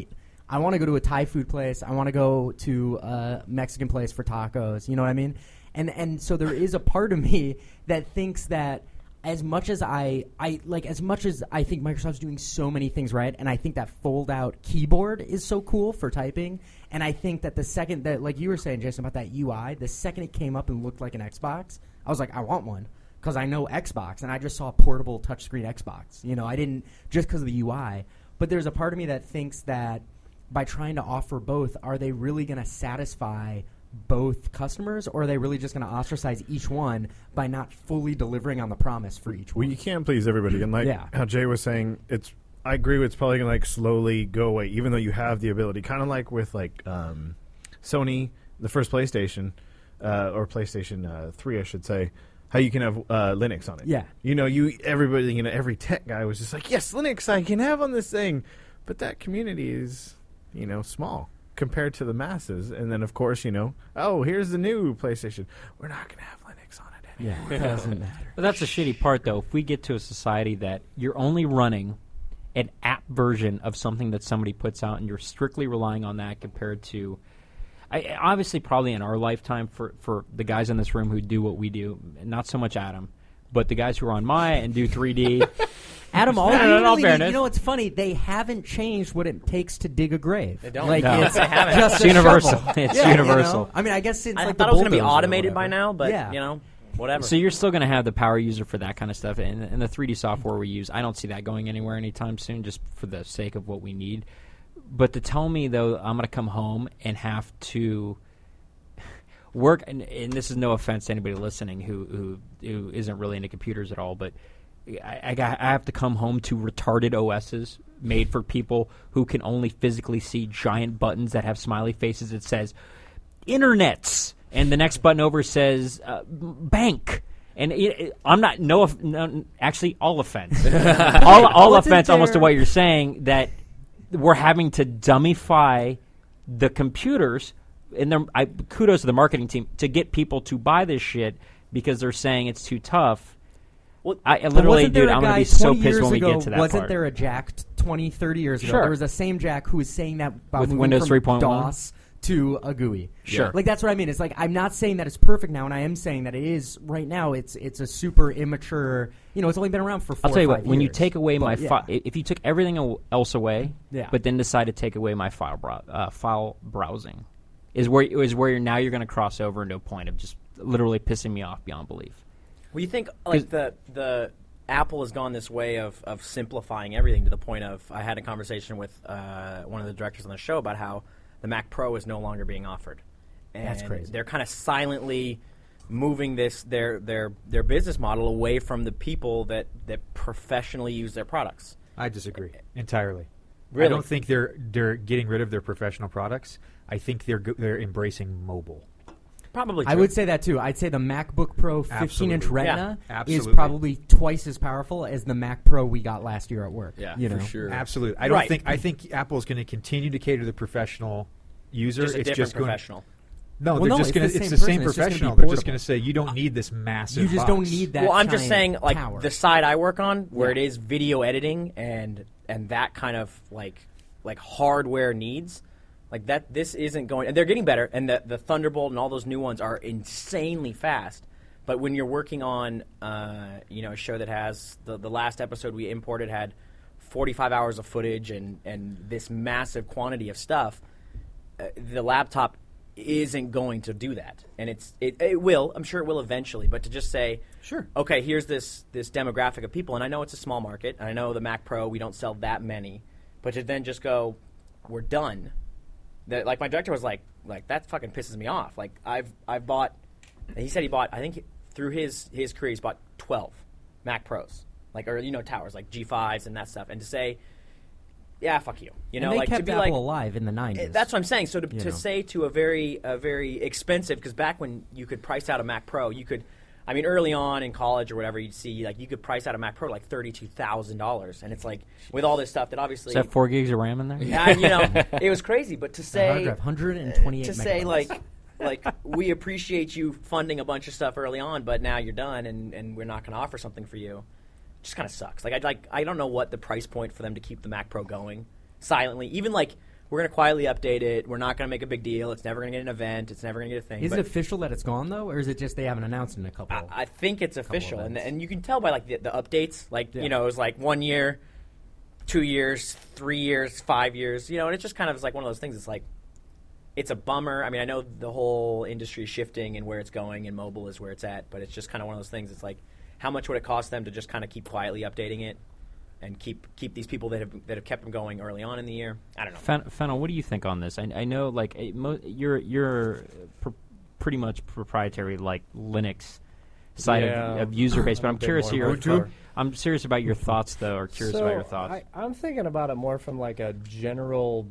I want to go to a Thai food place. I want to go to a Mexican place for tacos. You know what I mean? And and so there is a part of me that thinks that as much as I, I like as much as I think Microsoft's doing so many things right, and I think that fold-out keyboard is so cool for typing, and I think that the second that, like you were saying, Jason, about that U I, the second it came up and looked like an Xbox, I was like, I want one. Because I know Xbox, and I just saw a portable touchscreen Xbox. You know, I didn't just because of the U I. But there's a part of me that thinks that by trying to offer both, are they really going to satisfy both customers, or are they really just going to ostracize each one by not fully delivering on the promise for each Well, one? you can't please everybody, and like Yeah. how Jay was saying, it's. I agree with it's probably gonna like slowly go away, even though you have the ability. Kind of like with like um, Sony, the first PlayStation, uh, or PlayStation uh, three, I should say. How you can have uh, Linux on it. Yeah. You know, you everybody, you know, every tech guy was just like, yes, Linux I can have on this thing. But that community is, you know, small compared to the masses. And then, of course, you know, oh, here's the new PlayStation. We're not going to have Linux on it anymore. Yeah, it doesn't matter. But that's the shitty part, though. If we get to a society that you're only running an app version of something that somebody puts out and you're strictly relying on that compared to... I, obviously, probably in our lifetime, for, for the guys in this room who do what we do, not so much Adam, but the guys who are on Maya and do three D. Adam, all No, no, you no, no, really fairness. need, you know what's funny? They haven't changed what it takes to dig a grave. They don't. Like, No, it's they haven't. just It's a universal. shovel. It's Yeah, you universal. know? I mean, I guess since I like thought the it was going to be bulldozer or automated by whatever. now, but Yeah. you know, whatever. So you're still going to have the power user for that kind of stuff, and, and the three D software we use, I don't see that going anywhere anytime soon, just for the sake of what we need. But to tell me, though, I'm going to come home and have to work, and, and this is no offense to anybody listening who, who who isn't really into computers at all, but I, I, got, I have to come home to retarded O Ss made for people who can only physically see giant buttons that have smiley faces that says, internets, and the next button over says, uh, bank. And it, it, I'm not no, off- no, actually all offense, all, all Wasn't offense almost to there- what you're saying, that we're having to dumbify the computers, and they're- I, kudos to the marketing team to get people to buy this shit because they're saying it's too tough. Well, I, I But literally, wasn't there dude, a I'm gonna guy be so twenty pissed years when we ago, get to that wasn't part. there a Jack t- twenty, thirty years ago? Sure. There was a same Jack who was saying that about With moving Windows from three point one? DOS to a G U I. Sure. Like, that's what I mean. It's like, I'm not saying that it's perfect now, and I am saying that it is right now. It's it's a super immature, you know, it's only been around for four I'll tell you or what. five When you years. take away But, my yeah. file, if you took everything el- else away, Yeah. but then decide to take away my file brow- uh, file browsing, is where is where you're now you're going to cross over into a point of just literally pissing me off beyond belief. Well, you think like the the Apple has gone this way of, of simplifying everything to the point of I had a conversation with uh, one of the directors on the show about how the Mac Pro is no longer being offered. And That's crazy. They're kind of silently moving this their their their business model away from the people that, that professionally use their products. I disagree entirely. Really? I don't think they're they're getting rid of their professional products. I think they're go- they're embracing mobile. Probably. I true. would say that too. I'd say the MacBook Pro fifteen inch Absolutely. Retina Yeah, is absolutely. probably twice as powerful as the Mac Pro we got last year at work. Yeah, you for know? sure. Absolutely. I don't Right. think I think Apple's going to continue to cater to the professional user. just a it's different just going professional. No, Well, they're no, just it's going the to it's same the same person. It's just gonna be professional. They're just portable. going to say you don't need this massive You just box. don't need that. Well, I'm just giant saying, like tower. the side I work on, where Yeah. it is video editing and and that kind of like like hardware needs, like that. This isn't going, and they're getting better. And the the Thunderbolt and all those new ones are insanely fast. But when you're working on, uh, you know, a show that has the the last episode we imported had forty-five hours of footage and and this massive quantity of stuff, uh, the laptop isn't going to do that, and it's it, it will. I'm sure it will eventually. But to just say, Sure. okay, here's this this demographic of people, and I know it's a small market, and I know the Mac Pro we don't sell that many, but to then just go, we're done. That like my director was like, like that fucking pisses me off. Like I've I've bought, he said he bought, I think through his his career he's bought twelve Mac Pros, like or you know towers like G fives and that stuff, and to say, yeah, fuck you, you know, and they like kept to be Apple like. alive in the nineties. Eh, That's what I'm saying. So to, You to know. say to a very a very expensive, because back when you could price out a Mac Pro, you could, I mean, early on in college or whatever, you'd see like you could price out a Mac Pro like thirty-two thousand dollars, and it's like with all this stuff that obviously, Is that four gigs of RAM in there? yeah, you know, it was crazy. But to hard say drive, one hundred twenty-eight to say megabytes. like like we appreciate you funding a bunch of stuff early on, but now you're done, and, and we're not going to offer something for you, just kind of sucks. Like I like I don't know what the price point for them to keep the Mac Pro going silently, even like we're going to quietly update it. We're not going to make a big deal. It's never going to get an event. It's never going to get a thing. Is But it official that it's gone though, or is it just they haven't announced it in a couple? I, I think it's official, and events. and you can tell by like the, the updates. Like Yeah. you know, it was like one year, two years, three years, five years. You know, and it just kind of is like one of those things. It's like it's a bummer. I mean, I know the whole industry is shifting and where it's going, and mobile is where it's at. But it's just kind of one of those things. It's like, how much would it cost them to just kind of keep quietly updating it, and keep keep these people that have that have kept them going early on in the year? I don't know. Fen- Fennel, what do you think on this? I, I know, like, eh, mo- you're you're pr- pretty much proprietary, like Linux side Yeah. of, of user base, but I'm I'm a bit curious more your. hardcore. I'm serious about your thoughts, though, or curious so about your thoughts. I, I'm thinking about it more from like a general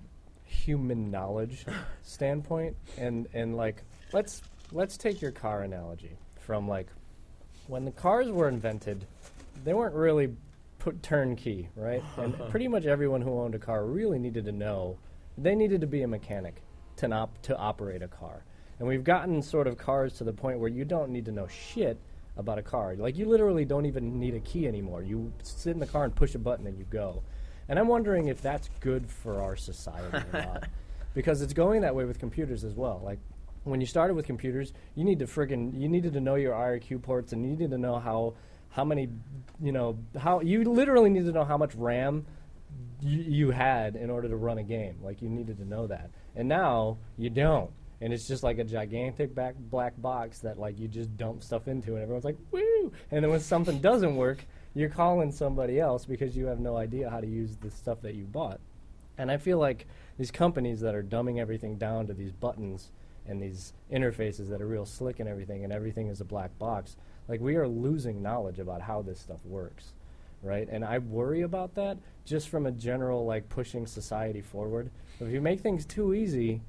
human knowledge standpoint, and and like let's let's take your car analogy from like when the cars were invented, they weren't really put turnkey, right? And pretty much everyone who owned a car really needed to know they needed to be a mechanic to op- to operate a car. And we've gotten sort of cars to the point where you don't need to know shit about a car. Like, you literally don't even need a key anymore. You sit in the car and push a button and you go. And I'm wondering if that's good for our society or not. Because it's going that way with computers as well. Like, when you started with computers, you need to friggin' you needed to know your I R Q ports, and you needed to know how how many, you know, how you literally needed to know how much RAM you, you had in order to run a game. Like, you needed to know that. And now you don't. And it's just like a gigantic back black box that like you just dump stuff into, and everyone's like, woo! And then when something doesn't work, you're calling somebody else because you have no idea how to use the stuff that you bought. And I feel like these companies that are dumbing everything down to these buttons and these interfaces that are real slick and everything, and everything is a black box, like, we are losing knowledge about how this stuff works, right? And I worry about that just from a general, like, pushing society forward. If you make things too easy,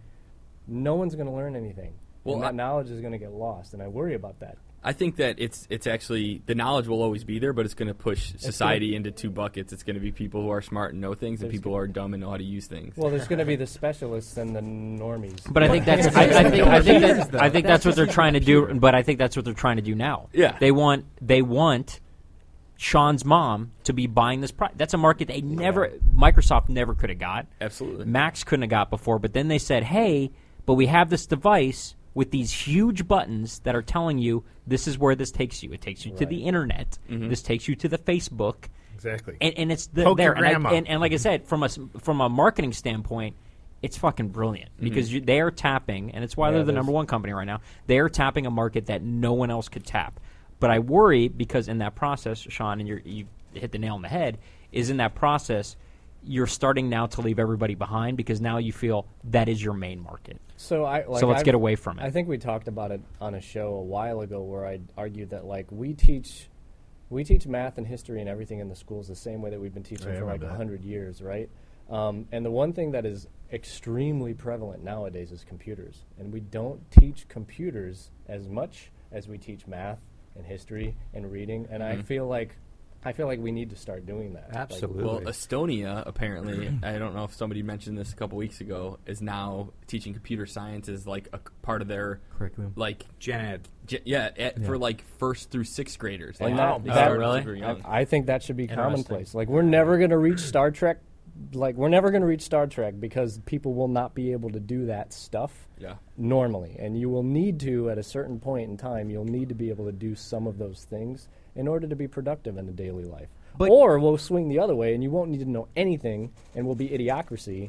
no one's going to learn anything. Well, and that I- knowledge is going to get lost, and I worry about that. I think that it's it's actually the knowledge will always be there, but it's going to push society into two buckets. It's going to be people who are smart and know things, and There's people who are dumb and know how to use things. Well, there's going to be the specialists and the normies. But I think that's I, I think I think that, I think that's what they're trying to do. But I think that's what they're trying to do now. Yeah. they want they want Sean's mom to be buying this product. That's a market they never Microsoft never could have got. Absolutely. Max couldn't have got before. But then they said, hey, but we have this device with these huge buttons that are telling you this is where this takes you. It takes you to the internet. This takes you to the Facebook. Exactly. And, and it's the, Poke there. your And, I- grandma. and, and like I said, from a s- from a marketing standpoint, it's fucking brilliant because you, they are tapping, and it's why Yeah, they're the it number is. one company right now. They are tapping a market that no one else could tap. But I worry because in that process, Sean, and you're, you hit the nail on the head, is in that process you're starting now to leave everybody behind because now you feel that is your main market. So I like So let's I've- get away from it. I think we talked about it on a show a while ago where I argued that like we teach we teach math and history and everything in the schools the same way that we've been teaching I for like remember a that. hundred years, right? Um, and the one thing that is extremely prevalent nowadays is computers, and we don't teach computers as much as we teach math and history and reading. And I feel like I feel like we need to start doing that. Like, Absolutely. Well, Estonia, apparently, I don't know if somebody mentioned this a couple weeks ago, is now teaching computer science as like a c- part of their Curriculum. like Gen Ed. ge- yeah, at, for like first through sixth graders. And They- that- they that- start really? super young. I, I think that should be commonplace. Like, we're never going to reach Star Trek. Like, we're never going to reach Star Trek because people will not be able to do that stuff Yeah. normally. And you will need to, at a certain point in time, you'll need to be able to do some of those things in order to be productive in a daily life. But- or we'll swing the other way, and you won't need to know anything, and we'll be idiocracy.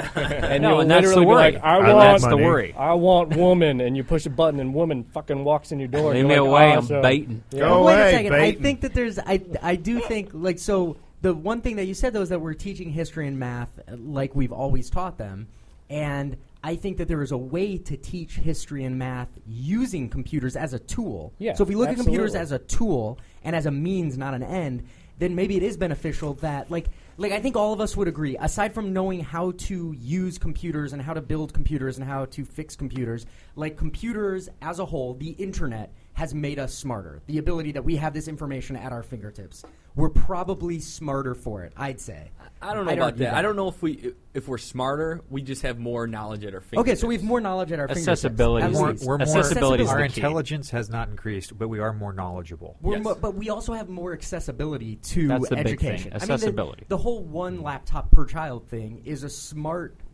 and No, you'll and that's literally the be worry. like, I And want, that's the money. worry. I want woman, and you push a button, and woman fucking walks in your door. and Leave you're me like, away. awesome. I'm baiting. Yeah. Go But wait away, a second. I Baton. think that there's. I I do think like so. The one thing that you said though is that we're teaching history and math uh, like we've always taught them, and I think that there is a way to teach history and math using computers as a tool. Yeah, So if we look at computers absolutely. as a tool and as a means, not an end, then maybe it is beneficial that like like I think all of us would agree. Aside from knowing how to use computers and how to build computers and how to fix computers, like computers as a whole, the internet has made us smarter. The ability that we have this information at our fingertips. We're probably smarter for it, I'd say. I don't know I'd about argue that. I don't know if we if we're smarter. We just have more knowledge at our fingertips. Okay, so we have more knowledge at our Accessibility fingertips. is At the- least. We're more, Accessibility is our the key. intelligence has not increased, but we are more knowledgeable. We're Yes. mo- but we also have more accessibility to That's the big education. thing, I mean, the- accessibility. the, whole one laptop per child thing is a smart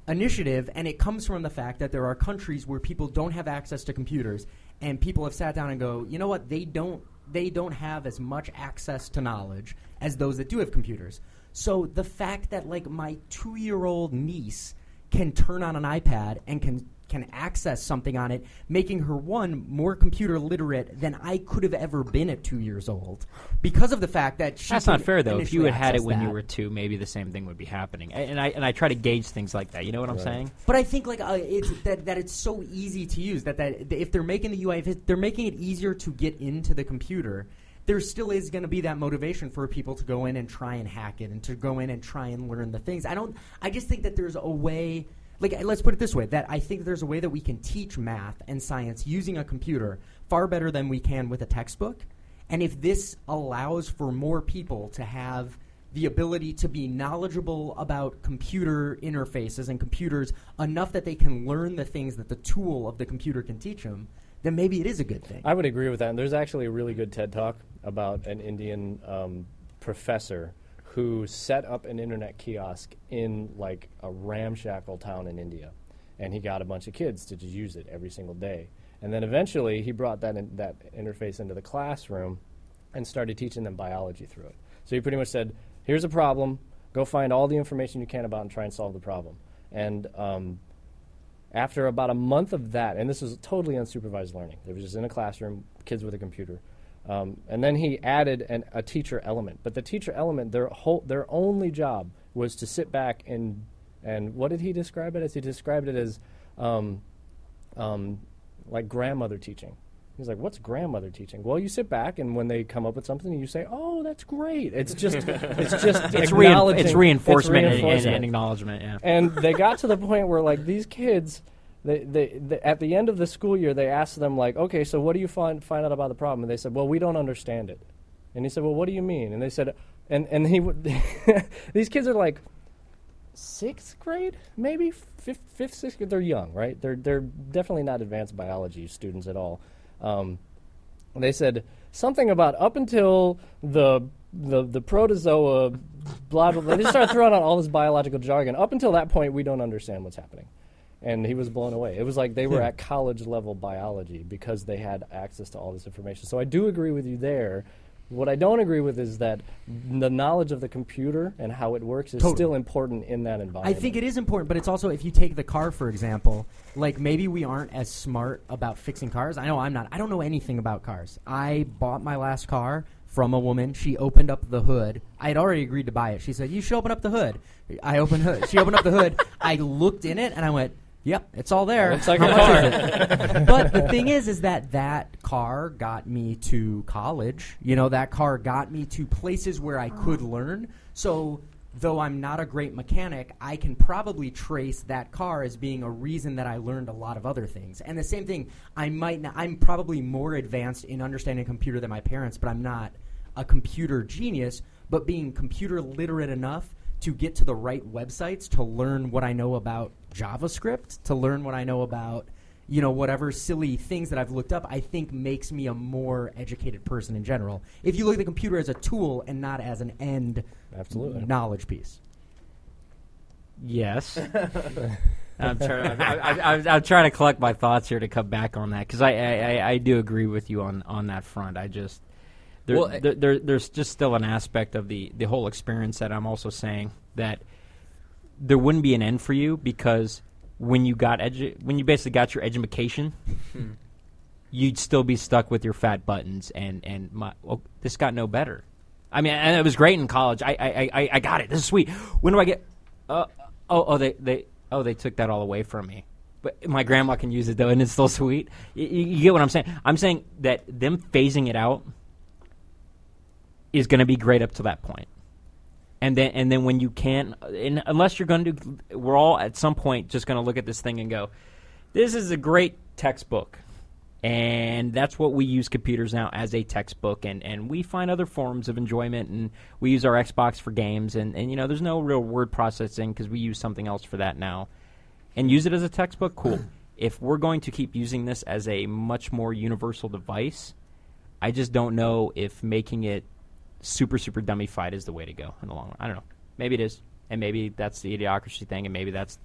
initiative, and it comes from the fact that there are countries where people don't have access to computers, and people have sat down and go, you know what, they don't they don't have as much access to knowledge as those that do have computers. So the fact that, like, my two-year-old niece can turn on an iPad and can can access something on it, making her, one, more computer literate than I could have ever been at two years old, because of the fact that she That's can not fair, though. If you initially had had it access when you that. were two, maybe the same thing would be happening. And and I and I try to gauge things like that. You know what I'm saying? But I think like uh, it's that that it's so easy to use that that if they're making the U I, if it, they're making it easier to get into the computer, there still is going to be that motivation for people to go in and try and hack it and to go in and try and learn the things. I don't. I just think that there's a way. Like, let's put it this way: that I think there's a way that we can teach math and science using a computer far better than we can with a textbook. And if this allows for more people to have the ability to be knowledgeable about computer interfaces and computers enough that they can learn the things that the tool of the computer can teach them, then maybe it is a good thing. I would agree with that. And there's actually a really good TED Talk about an Indian um, professor who set up an internet kiosk in like a ramshackle town in India. And he got a bunch of kids to just use it every single day. And then eventually he brought that in, that interface into the classroom and started teaching them biology through it. So he pretty much said, here's a problem, go find all the information you can about it and try and solve the problem. And um, after about a month of that, and this was totally unsupervised learning. It was just in a classroom, kids with a computer. Um, and then he added an, a teacher element. But the teacher element, their whole, their only job was to sit back and, and what did he describe it as? He described it as um, um, like grandmother teaching. He's like, what's grandmother teaching? Well, you sit back, and when they come up with something, you say, oh, that's great. It's just it's just It's, rein- acknowledging. it's reinforcement, It's and- reinforcement. And, and acknowledgement, yeah. And they got to the point where, like, these kids, they, they, they, at the end of the school year, they asked them, like, okay, so what do you find find out about the problem? And they said, well, we don't understand it. And he said, well, what do you mean? And they said, and, and he w- these kids are, like, sixth grade, maybe? Fifth, fifth, sixth grade? They're young, right? They're, they're definitely not advanced biology students at all. Um, they said something about up until the the the protozoa, blah, blah, blah. They just started throwing out all this biological jargon. Up until that point, we don't understand what's happening. And he was blown away. It was like they were at college-level biology because they had access to all this information. So I do agree with you there. What I don't agree with is that the knowledge of the computer and how it works is Totally. still important in that I environment. think it is important, but it's also, if you take the car, for example, like maybe we aren't as smart about fixing cars. I know I'm not. I don't know anything about cars. I bought my last car from a woman. She opened up the hood. I had already agreed to buy it. She said, you should open up the hood. I opened hood. She opened up the hood. I looked in it, and I went, yep, it's all there. Looks like How a much car. is it? But the thing is, is that that car got me to college. You know, that car got me to places where I could learn. So though I'm not a great mechanic, I can probably trace that car as being a reason that I learned a lot of other things. And the same thing, I might not, I'm probably more advanced in understanding a computer than my parents, but I'm not a computer genius. But being computer literate enough to get to the right websites to learn what I know about JavaScript, to learn what I know about, you know, whatever silly things that I've looked up, I think makes me a more educated person in general. If you look at the computer as a tool and not as an end Absolutely. knowledge piece. Yes. I'm trying. I, I, I, I'm trying to collect my thoughts here to come back on that because I, I, I, I do agree with you on, on that front. I just there, Well, I- there, there there's just still an aspect of the, the whole experience that I'm also saying that there wouldn't be an end for you because when you got edu- when you basically got your education, you'd still be stuck with your fat buttons and and my oh, this got no better. I mean, and it was great in college. I I, I, I got it. This is sweet. When do I get? Uh, oh oh they they oh they took that all away from me. But my grandma can use it though, and it's still sweet. You, you get what I'm saying? I'm saying that them phasing it out is going to be great up to that point. And then, and then when you can't, and unless you're going to do, we're all at some point just going to look at this thing and go, this is a great textbook. And that's what we use computers now, as a textbook. And, and we find other forms of enjoyment, and we use our Xbox for games. And, and you know, there's no real word processing because we use something else for that now. And use it as a textbook, cool. If we're going to keep using this as a much more universal device, I just don't know if making it super, super dummified is the way to go in the long run. I don't know. Maybe it is, and maybe that's the idiocracy thing, and maybe that's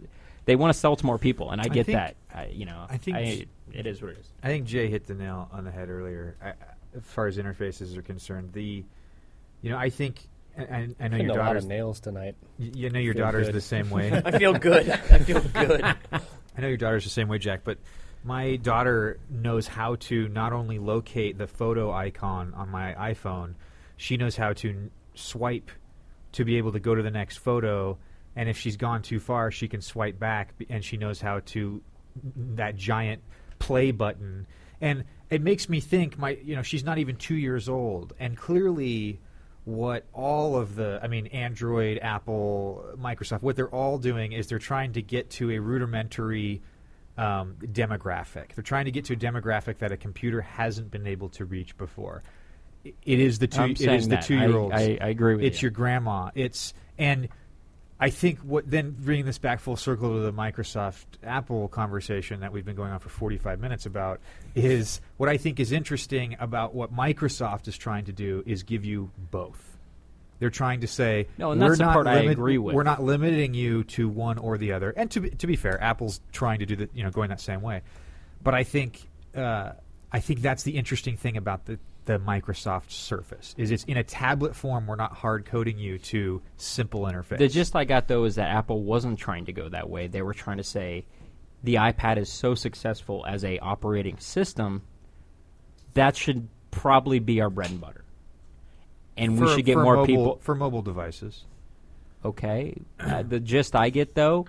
they want to sell to more people, and I get think- that. I, you know, I think I, it is what it is. I think Jay hit the nail on the head earlier. I, I- as far as interfaces are concerned, the, you know, I think, I, I, I know Hitting your a lot daughter's, of nails tonight. y- you know your Feel daughter's good. the same way. I feel good. I feel good. I know your daughter's the same way, Jack, but my daughter knows how to not only locate the photo icon on my iPhone, she knows how to n- swipe to be able to go to the next photo, and if she's gone too far, she can swipe back, b- and she knows how to that giant play button. And it makes me think, my you know, she's not even two years old, and clearly what all of the, I mean, Android, Apple, Microsoft, what they're all doing is they're trying to get to a rudimentary um, demographic. They're trying to get to a demographic that a computer hasn't been able to reach before. I- It is the two. I'm It saying is the that. two-year-olds. I, I, I agree with It's you. your grandma. It's and I think what then bringing this back full circle to the Microsoft Apple conversation that we've been going on for forty-five minutes about is what I think is interesting about what Microsoft is trying to do is give you both. They're trying to say No, and we're that's the not part I limit- agree with. We're not limiting you to one or the other. And to be, to be fair, Apple's trying to do the you know going that same way. But I think uh, I think that's the interesting thing about the the Microsoft Surface is it's in a tablet form. We're not hard coding you to simple interface. The gist I got, though, is that Apple wasn't trying to go that way. They were trying to say the iPad is so successful as a operating system, that should probably be our bread and butter. And we For- should get for more mobile, people. for mobile devices. Okay. Uh, the gist I get, though,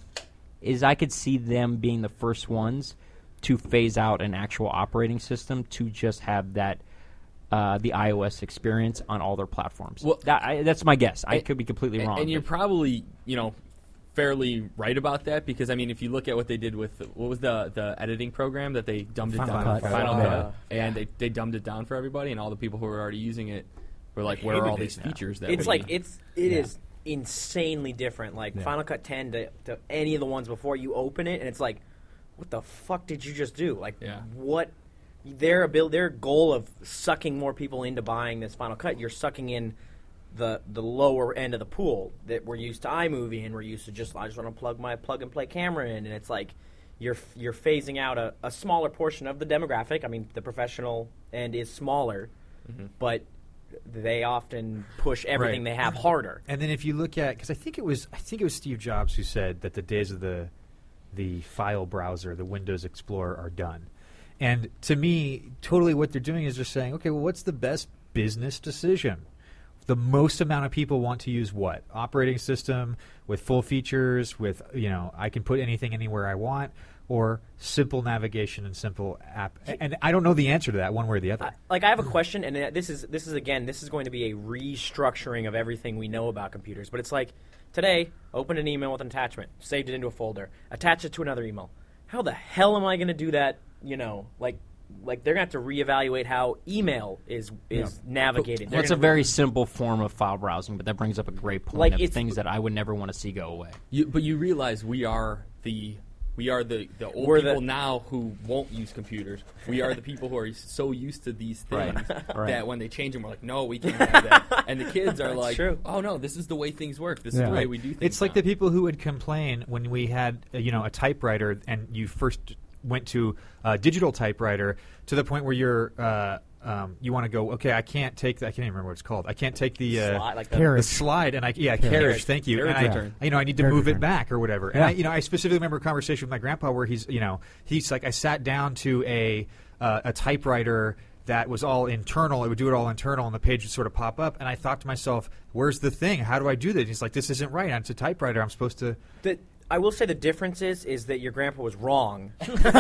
is I could see them being the first ones to phase out an actual operating system to just have that uh, the iOS experience on all their platforms. Well, that, I, that's my guess. I and- could be completely and, wrong. And you're but- probably, you know, fairly right about that because I mean, if you look at what they did with what was the the editing program that they dumbed it Final down, Cut. Final Yeah. Cut, and they they dumbed it down for everybody, and all the people who were already using it were like, where are all these features? That It's we- like it's it is insanely different. Like Yeah. Final Cut ten to, to any of the ones before, you open it and it's like, what the fuck did you just do? Like, Yeah. what their abil- their goal of sucking more people into buying this Final Cut, you're sucking in the the lower end of the pool that we're used to iMovie and we're used to just I just want to plug my plug and play camera in, and it's like you're you're phasing out a, a smaller portion of the demographic. I mean, the professional end is smaller, but they often push everything Right. they have harder. And then if you look at, because I think it was, I think it was Steve Jobs who said that the days of the the file browser, the Windows Explorer, are done. And to me, totally what they're doing is they're saying, okay, well, what's the best business decision? The most amount of people want to use what? Operating system with full features, with, you know, I can put anything anywhere I want, or simple navigation and simple app. And I don't know the answer to that one way or the other. I- like I have a question, and uh, this is this is again this is going to be a restructuring of everything we know about computers. But it's like today, open an email with an attachment, saved it into a folder, attach it to another email. How the hell am I going to do that? You know, like like they're going to have to reevaluate how email is is navigated. They're Well, it's a gonna- very simple form of file browsing, but that brings up a great point Like, of it's- things that I would never want to see go away. You, but you realize we are the we are the, the old We're the- people now who won't use computers. We are the people who are so used to these things Right. Right. that when they change them, we're like, no, we can't have that. And the kids are like, true. oh no, this is the way things work. This Yeah. is the way Right. we do things. It's like now. the people who would complain when we had, uh, you know, a typewriter and you first went to a digital typewriter to the point where you're, uh, um, you want to go, okay, I can't take that. I can't even remember what it's called. I can't take the, uh, Slide, like the- the Carriage. slide, and I yeah carriage. Thank you. Carriage and I, return. you know, I need to Carriage move it return. back or whatever. And Yeah. I, you know, I specifically remember a conversation with my grandpa where he's, you know, he's like, I sat down to a uh, a typewriter that was all internal. It would do it all internal, and the page would sort of pop up. And I thought to myself, "Where's the thing? How do I do that?" And he's like, "This isn't right. It's a typewriter. I'm supposed to." The, I will say the difference is is that your grandpa was wrong.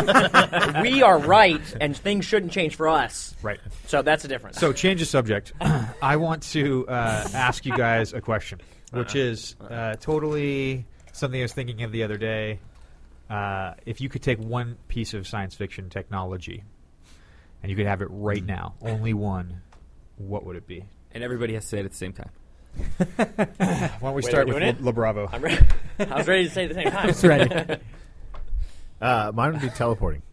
We are right, and things shouldn't change for us. Right. So that's the difference. So, change the subject. I want to uh, ask you guys a question, which is uh, totally something I was thinking of the other day. Uh, if you could take one piece of science fiction technology and you could have it right now, only one, what would it be? and everybody has to say it at the same time. Why don't we Wait, start we're with doing Le, it? Le Bravo? I'm re- I was ready to say it at the same time. It's ready. Uh, mine would be teleporting.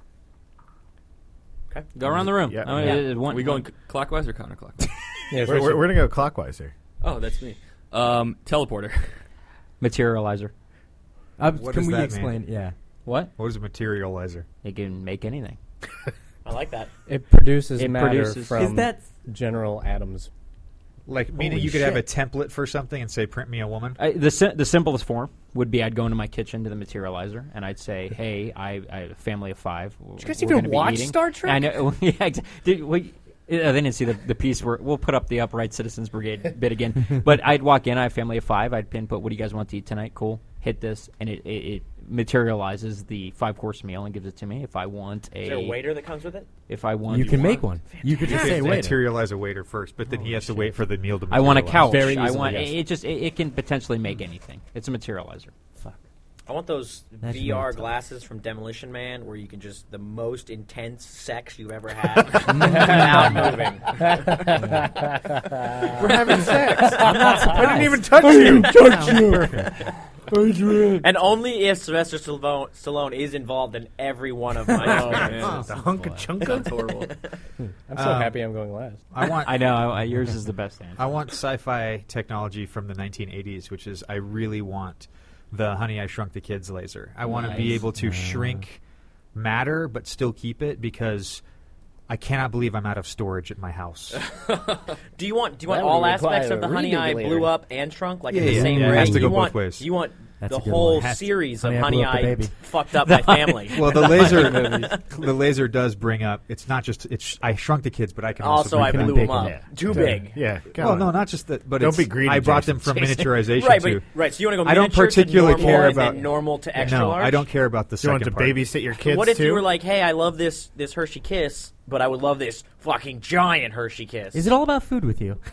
Go around the room. Yeah. I mean, Yeah. uh, one- Are we going c- clockwise or counterclockwise? Yeah, We're, we're, we're going to go clockwise here. oh, that's me. Um, teleporter. materializer. Uh, What can does we that explain? mean? Yeah. What? What is a materializer? It can make anything. I like that. It produces It matter produces- from Is that general atoms. Like, meaning Holy you could have a shit. template for something and say, print me a woman? I, the si- the simplest form would be I'd go into my kitchen to the materializer and I'd say, "Hey, I, I have a family of five. Did you guys even watch Star Trek? I know. Yeah, exa- did, we, uh, they didn't see the, the piece where we'll put up the Upright Citizens Brigade bit again. But I'd walk in. I have a family of five. I'd pinpoint, "What do you guys want to eat tonight?" Cool. Hit this, and it, it, it materializes the five course meal and gives it to me. If I want a, Is there a waiter that comes with it? if I want, you can make one? You could You just could say wait. materialize a waiter first, but then he has to wait for the meal to I want a materialize. couch. Very I easily, want yes. it. Just it, it can potentially make anything. It's a materializer. I want those That's V R really tough. glasses from Demolition Man where you can just the most intense sex you've ever had without moving. We're having sex. I'm not surprised. I didn't even touch you. And only if Sylvester Stallone, Stallone is involved in every one of my Oh, experiences. man. The hunk of chunka. That's horrible. I'm so Um, happy I'm going last. I want I know. I, yours is the best answer. I want sci-fi technology from the nineteen eighties, which is I really want the Honey, I Shrunk the Kids laser. I want to be Nice. able to shrink matter but still keep it because I cannot believe I'm out of storage at my house. Do you want do you want That all would aspects require of the a Honey I redefibrillator. Blew Up and Shrunk like Yeah, in the yeah, same yeah. It ring? has to you go want, both ways. You want That's the a good whole one. Has to- series Honey, of I Blew Honey Up the I Baby. fucked up my family. Well, the laser, the laser does bring up. It's not just it's. I shrunk the kids, but I can Also, also. I bring blew them them up. Yeah. Too Yeah. big. Yeah. come Well, on. no, not just that, but Don't it's, be greedy, I brought Jason. them from miniaturization Right, to. but, right. So you want to go I don't miniature particularly to normal care and then about normal to extra no, large? I don't care about the Do you want second to part. babysit your kids What if too? you were like, hey, I love this this Hershey Kiss, but I would love this fucking giant Hershey Kiss? Is it all about food with you?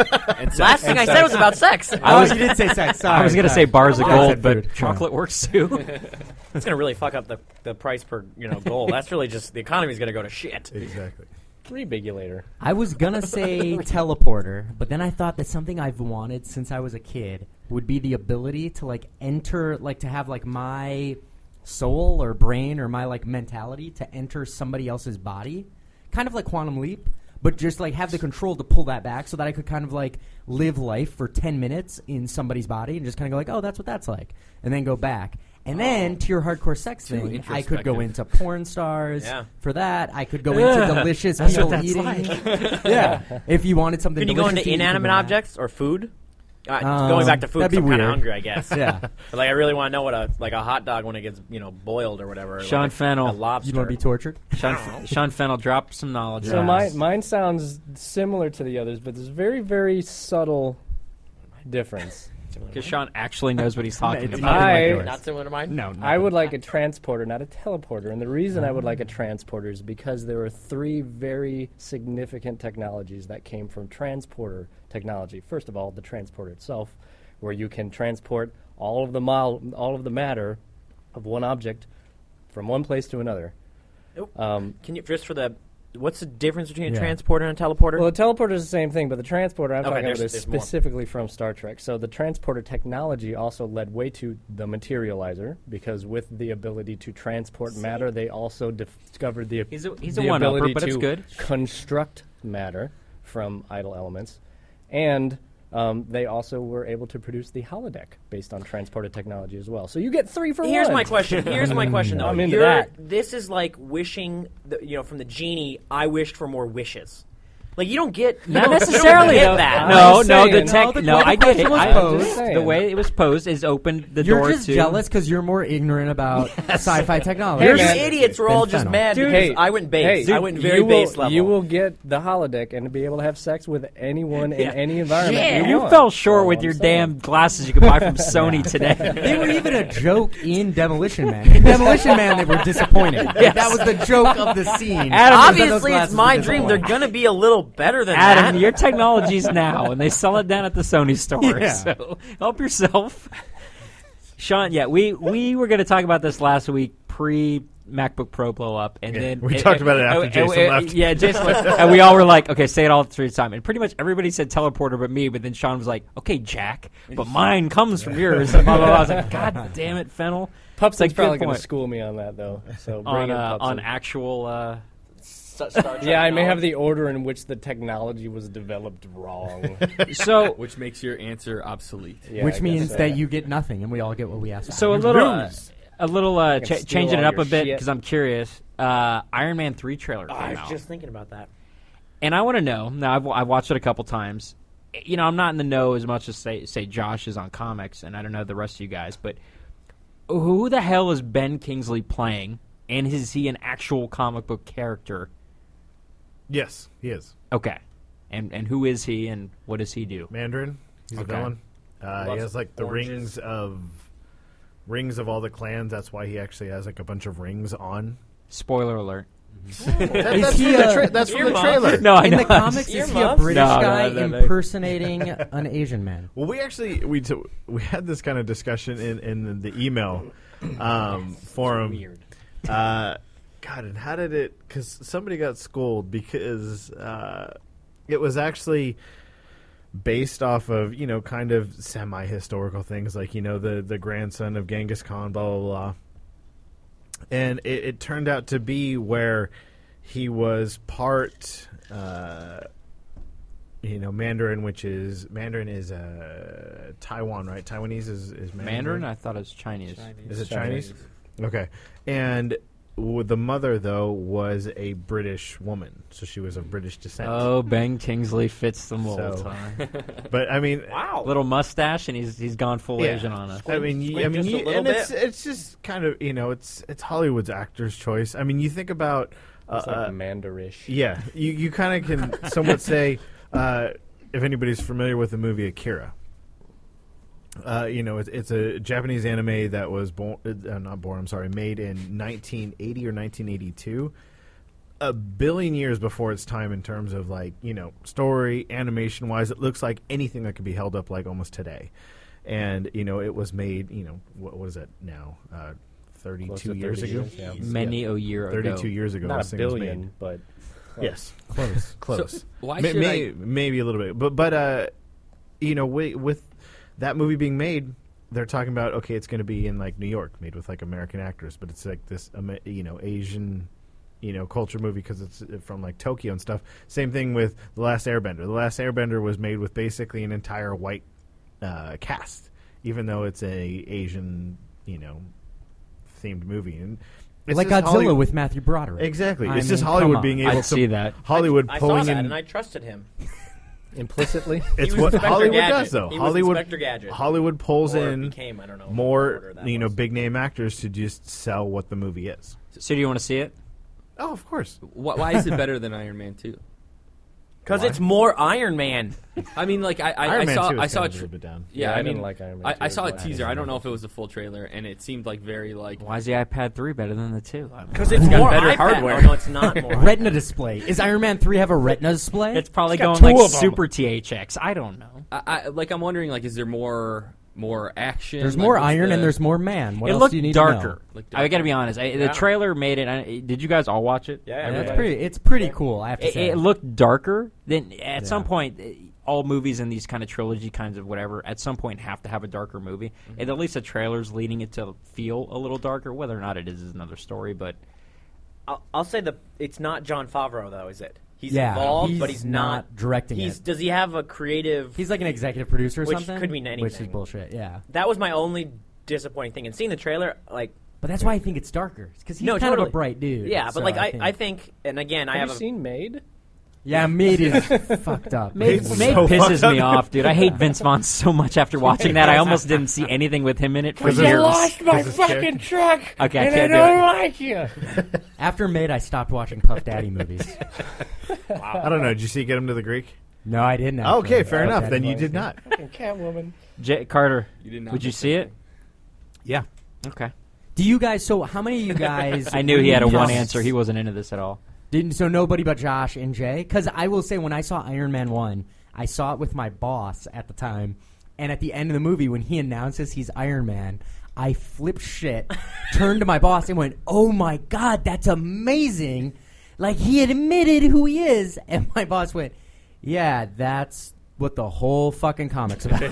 Last thing I said was about sex. I was. You did say sex. Sorry. I was going to sorry. say bars of I gold, said but food. chocolate works too. It's going to really fuck up the, the price per you know goal. That's really just the economy's going to go to shit. exactly. Rebigulator. I was gonna say teleporter, but then I thought that something I've wanted since I was a kid would be the ability to like enter, like to have like my soul or brain or my like mentality to enter somebody else's body, kind of like Quantum Leap, but just like have the control to pull that back so that I could kind of like live life for ten minutes in somebody's body and just kind of go like, oh, that's what that's like, and then go back. And then to your hardcore sex Too Mm, thing, I could go introspective. into porn stars. Yeah. For that, I could go into delicious That's people what that's eating. like. Yeah, if you wanted something. Can you go delicious into to eat, you could inanimate go that. objects or food? Uh, Um, going back to food, that'd 'cause be I'm kind of weird. hungry, I guess. Yeah. But, like I really want to know what a like a hot dog when it gets you know boiled or whatever. or Sean like a, Fennel. a lobster. You want to be tortured? Sean, Sean Fennel, drop some knowledge. So on mine, us. mine sounds similar to the others, but there's a very, very subtle difference. Because Sean actually knows what he's talking It's about. nothing like I- yours. Not similar to mine. No, I would like a transporter, not a teleporter. And the reason I would like a transporter is because there are three very significant technologies that came from transporter technology. First of all, the transporter itself, where you can transport all of the mol- all of the matter of one object from one place to another. Um, Can you just for the what's the difference between a Yeah. transporter and a teleporter? Well, the teleporter is the same thing, but the transporter I'm Okay, talking there's- about is there's more. specifically from Star Trek. So the transporter technology also led way to the materializer, because with the ability to transport matter, they also discovered the He's a- he's a the one-upper, ability but to it's good. construct matter from idle elements, and um, they also were able to produce the holodeck based on transporter technology as well. So you get three for Here's one. my question. Here's my question, though. I'm into You're- that. This is like wishing, the, you know, from the genie. I wished for more wishes. Like you don't get you Not don't- you don't necessarily. get though. that. No, I'm no. The saying- tech. No, the No, way the I get it. question was I- posed- saying. the way it was posed is opened the You're door just to. jealous because you're more ignorant about sci-fi technology. Hey, You man. idiots were Ben all just Fennel. mad Dude, because hey, I went base. Hey, I went dude, very you will, base level. You will get the holodeck and be able to have sex with anyone in any environment. Yeah, you, you want. fell short So with I'm your saying. damn glasses you could buy from Sony today. They were even a joke in Demolition Man. In Demolition Man, they were disappointed. Like, that was the joke of the scene. Adam, Was that those Obviously, it's glasses my were dream. They're disappointing. gonna be a little better than Adam, that. your technology's now, and they sell it down at the Sony store. Yeah. So help yourself. Sean, yeah, we, we were going to talk about this last week pre MacBook Pro blow up, and Yeah, then we talked about it after Jason left. Yeah, Jason left, and we all were like, "Okay, say it all three times." And pretty much everybody said teleporter, but me. But then Sean was like, "Okay, Jack, but mine comes from yours." And blah, blah, blah. I was like, "God damn it, Fennel!" Pupson's It's like, probably good going to point. school me on that, though. So bring on in uh, Pupson. on actual uh, Star Trek Yeah, I may knowledge. have the order in which the technology was developed wrong. So, Which makes your answer obsolete. Yeah, Which I guess means so. that you get nothing, and we all get what we asked for. so a little, uh, a little uh, can cha- steal changing it all up a your bit shit. because I'm curious. Uh, Iron Man three trailer Oh, came I was out, just thinking about that. and I want to know. Now, I've, I've watched it a couple times. You know, I'm not in the know as much as say say Josh is on comics, and I don't know the rest of you guys, but who the hell is Ben Kingsley playing? And is he an actual comic book character? Yes, he is. Okay. And and who is he and what does he do? Mandarin. He's Okay. a villain. Uh, Lots he has of like the oranges. rings of rings of all the clans. That's why he actually has like a bunch of rings on. Spoiler alert. That- that's, he from the a- tra- that's from the Earmuffs? trailer. No, I In know. the comics, is he a Earmuffs? British No, no, guy no, no. impersonating an Asian man? Well, we actually we t- we had this kind of discussion in, in the email um, forum. Weird. Uh, God, and how did it? Because somebody got schooled because uh, it was actually based off of you know kind of semi-historical things like you know the the grandson of Genghis Khan, blah blah blah, and it, it turned out to be where he was part. Uh, you know, Mandarin, which is Mandarin is uh, Taiwan, right? Taiwanese is, is Mandarin. Mandarin? I thought it was Chinese. Is it Chinese? Okay. And w- the mother, though, was a British woman, so she was of British descent. Oh, Ben Kingsley fits the mold. So- huh? But I mean, Wow. Little mustache, and he's he's gone full yeah. Asian on us. I mean, you, I Squint mean, just a you, little and it's bit. it's just kind of you know, it's it's Hollywood's actor's choice. I mean, you think about, uh, It's like uh, Mandarish. yeah, you you kind of can somewhat say uh, if anybody's familiar with the movie Akira. Uh, you know, it's, it's a Japanese anime that was born, uh, not born, I'm sorry, made in nineteen eighty or nineteen eighty-two. A billion years before its time in terms of, like, you know, story, animation-wise. It looks like anything that could be held up, like, almost today. And, you know, it was made, you know, what, what is it now? Uh, Close thirty-two to years thirty ago? years, yeah. Many a year ago. thirty-two years ago. Not this a thing was billion, made. but Yes. Close. Close. So, why May- should may- I? maybe a little bit, but but uh, you know, wi- with that movie being made, they're talking about okay, it's going to be in like New York, made with like American actors, but it's like this, Ama- you know, Asian, you know, culture movie because it's uh, from like Tokyo and stuff. Same thing with The Last Airbender. The Last Airbender was made with basically an entire white uh, cast, even though it's a Asian, you know, themed movie. And it's Like just Godzilla Hollywood- with Matthew Broderick. Exactly. I it's just mean, Hollywood come being on. able I'd to see that. Hollywood I pulling saw that in. and I trusted him. implicitly. It's He was what Inspector Hollywood Gadget. does, though. He was Hollywood, Inspector Gadget. Hollywood pulls Or in became, I don't know what more, order that you know, was. big name actors to just sell what the movie is. So do you want to see it? Oh, of course. Why, why is it better than Iron Man two? Because it's more Iron Man. I mean, like I, I, Iron I Man saw, two is I saw kind a of a tr- little bit down. Yeah, Yeah, I, I mean, didn't like Iron Man I, two I as saw a well. teaser. I don't know if it was a full trailer, and it seemed like very like. Why is the iPad three better than the two? Because it's got more better iPad. hardware. No, no, it's not more. Retina display. Is Iron Man three have a Retina display? It's probably It's got going two like of 'em. super T H X. I don't know. I, I, like I'm wondering, like, is there more more action? There's Like, more what's iron the- and there's more man. What it else looked do you need darker. to know? Like I got to be honest. I, the Yeah. trailer made it. I, did you guys all watch it? Yeah, Yeah, everybody. it's pretty. It's pretty cool. I have to It, say. it looked darker. Then at some Yeah. point, eh, all movies in these kind of trilogy kinds of whatever, at some point have to have a darker movie. Mm-hmm. And at least the trailer's leading it to feel a little darker. Whether or not it is is another story. But I'll, I'll say the it's not John Favreau though, is it? He's Yeah, involved, he's but he's not not directing He's it. does he have a creative? He's like an executive producer or Which something. could mean Which is anything. bullshit. Yeah. that was my only disappointing thing. And seeing the trailer, like But that's why I think it's darker. Because he's No, kind of totally. a bright dude. yeah, but so like I, think, I think, and again, I Have have you a, seen Made? yeah, Made is fucked up. Made, It's Made so pisses fucked me up. off, dude. I hate Vince Vaughn so much after watching that. I almost didn't see anything with him in it for Because years. lost my fucking truck, Okay, I can't do it. like you. After Made, I stopped watching Puff Daddy movies. I don't know. Did you see Get Him to the Greek? No, I didn't. actually. Okay, fair Puff enough. Daddy Then you movies. did not. Fucking Catwoman. J- Carter, You did not would you miss see it? Yeah. Okay. Do you guys? So, how many of you guys? I knew he had a one Yes. answer. He wasn't into this at all. Didn't so nobody but Josh and Jay? Because I will say, when I saw Iron Man one, I saw it with my boss at the time, and at the end of the movie, when he announces he's Iron Man, I flipped shit, turned to my boss, and went, "Oh my god, that's amazing!" Like he had admitted who he is, and my boss went, "Yeah, that's what the whole fucking comic's about.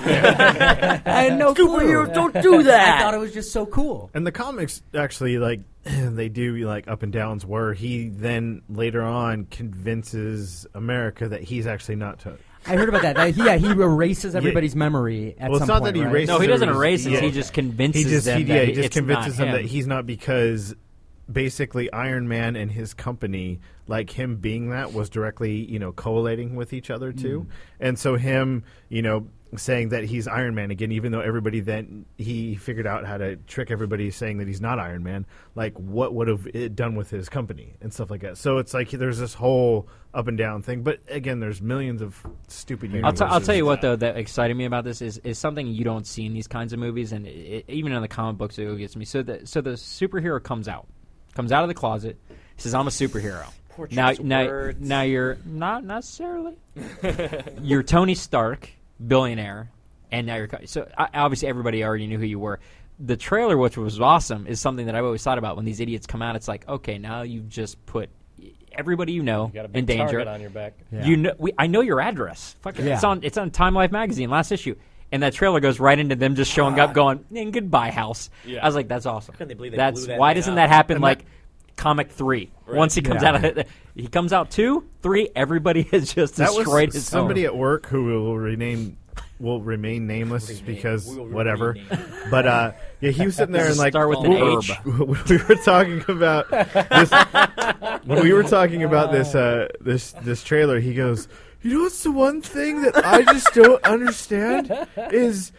I had no clue. Superheroes don't do that. I thought it was just so cool. And the comics actually, like, they do, like, up and downs where he then later on convinces America that he's actually not to. I heard about that. that he, yeah, he erases everybody's memory at well, some it's not point, that he right? erases No, he doesn't everybody's- erase it. yeah. He just convinces He just, them he, that yeah, he- he just it's convinces not them him. that he's not because basically Iron Man and his company, like him being that, was directly, you know, collating with each other too. Mm. And so him, you know, saying that he's Iron Man again, even though everybody then he figured out how to trick everybody saying that he's not Iron Man, like what would have it done with his company and stuff like that. So it's like there's this whole up and down thing. But again, there's millions of stupid I'll, universes. t- I'll tell you what, though, that excited me about this is, is something you don't see in these kinds of movies, and it, even in the comic books, it gets me. So the so the superhero comes out, comes out of the closet, says, "I'm a superhero." Poor Now, choice of now, words. now you're not necessarily. You're Tony Stark, billionaire, and now you're co- so I, obviously everybody already knew who you were. The trailer, which was awesome, is something that I've always thought about when these idiots come out. It's like, okay, now you've just put everybody you know You got a in big danger. target on your back. Yeah. You know, we, I know your address. Fucking, Yeah. It's on. It's on Time Life magazine, last issue, and that trailer goes right into them just showing up, going, "And goodbye, house." Yeah. I was like, "That's awesome." couldn't they believe they That's blew that why thing doesn't up? that happen? And like that- comic three. Right. Once he comes Yeah. out of it, he comes out two, three. Everybody has just That destroyed was his somebody home. at work who will rename will remain nameless Rename. because We will whatever. rename. But uh, yeah, he was sitting there and like Start with an when- H. when we were talking about this, when we were talking about this uh, this this trailer, he goes, "You know what's the one thing that I just don't understand is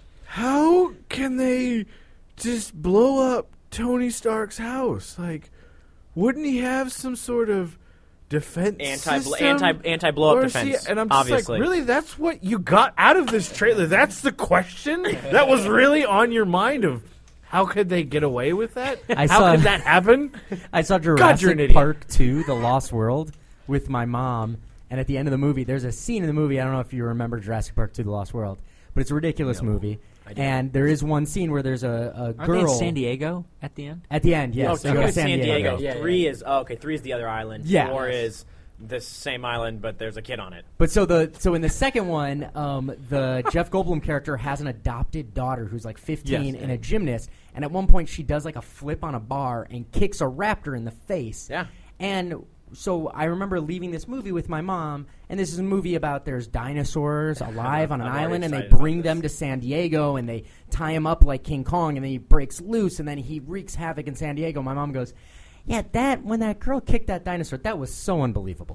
how can they just blow up Tony Stark's house? Like, wouldn't he have some sort of defense Anti system? anti anti blow Or up is he- defense. and I'm just obviously. like, really? That's what you got out of this trailer? That's the question? That was really on your mind of how could they get away with that? I how saw- could that happen? I saw you're an Jurassic idiot. Park two, The Lost World, with my mom, and at the end of the movie, there's a scene in the movie, I don't know if you remember Jurassic Park two, The Lost World, but it's a ridiculous movie. And there is one scene where there's a, a Aren't they girl... in San Diego at the end? At the end, yes. Oh, they two go to is San Diego. Yeah, yeah, Three is oh, okay. Three is the other island. Yeah. Four Yes. is this same island, but there's a kid on it. But so the so in the second one, um, the Jeff Goldblum character has an adopted daughter who's like fifteen Yes. and a gymnast, and at one point she does like a flip on a bar and kicks a raptor in the face. Yeah. And so I remember leaving this movie with my mom, and this is a movie about there's dinosaurs alive on an I'm already island, and they excited about bring this. them to San Diego, and they tie him up like King Kong, and then he breaks loose, and then he wreaks havoc in San Diego. My mom goes, "Yeah, that when that girl kicked that dinosaur, that was so unbelievable."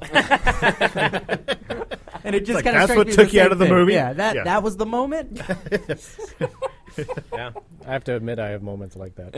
And it just Like, kind of that's what took you out of the movie? Yeah, that Yeah. that was the moment. Yeah. I have to admit, I have moments like that.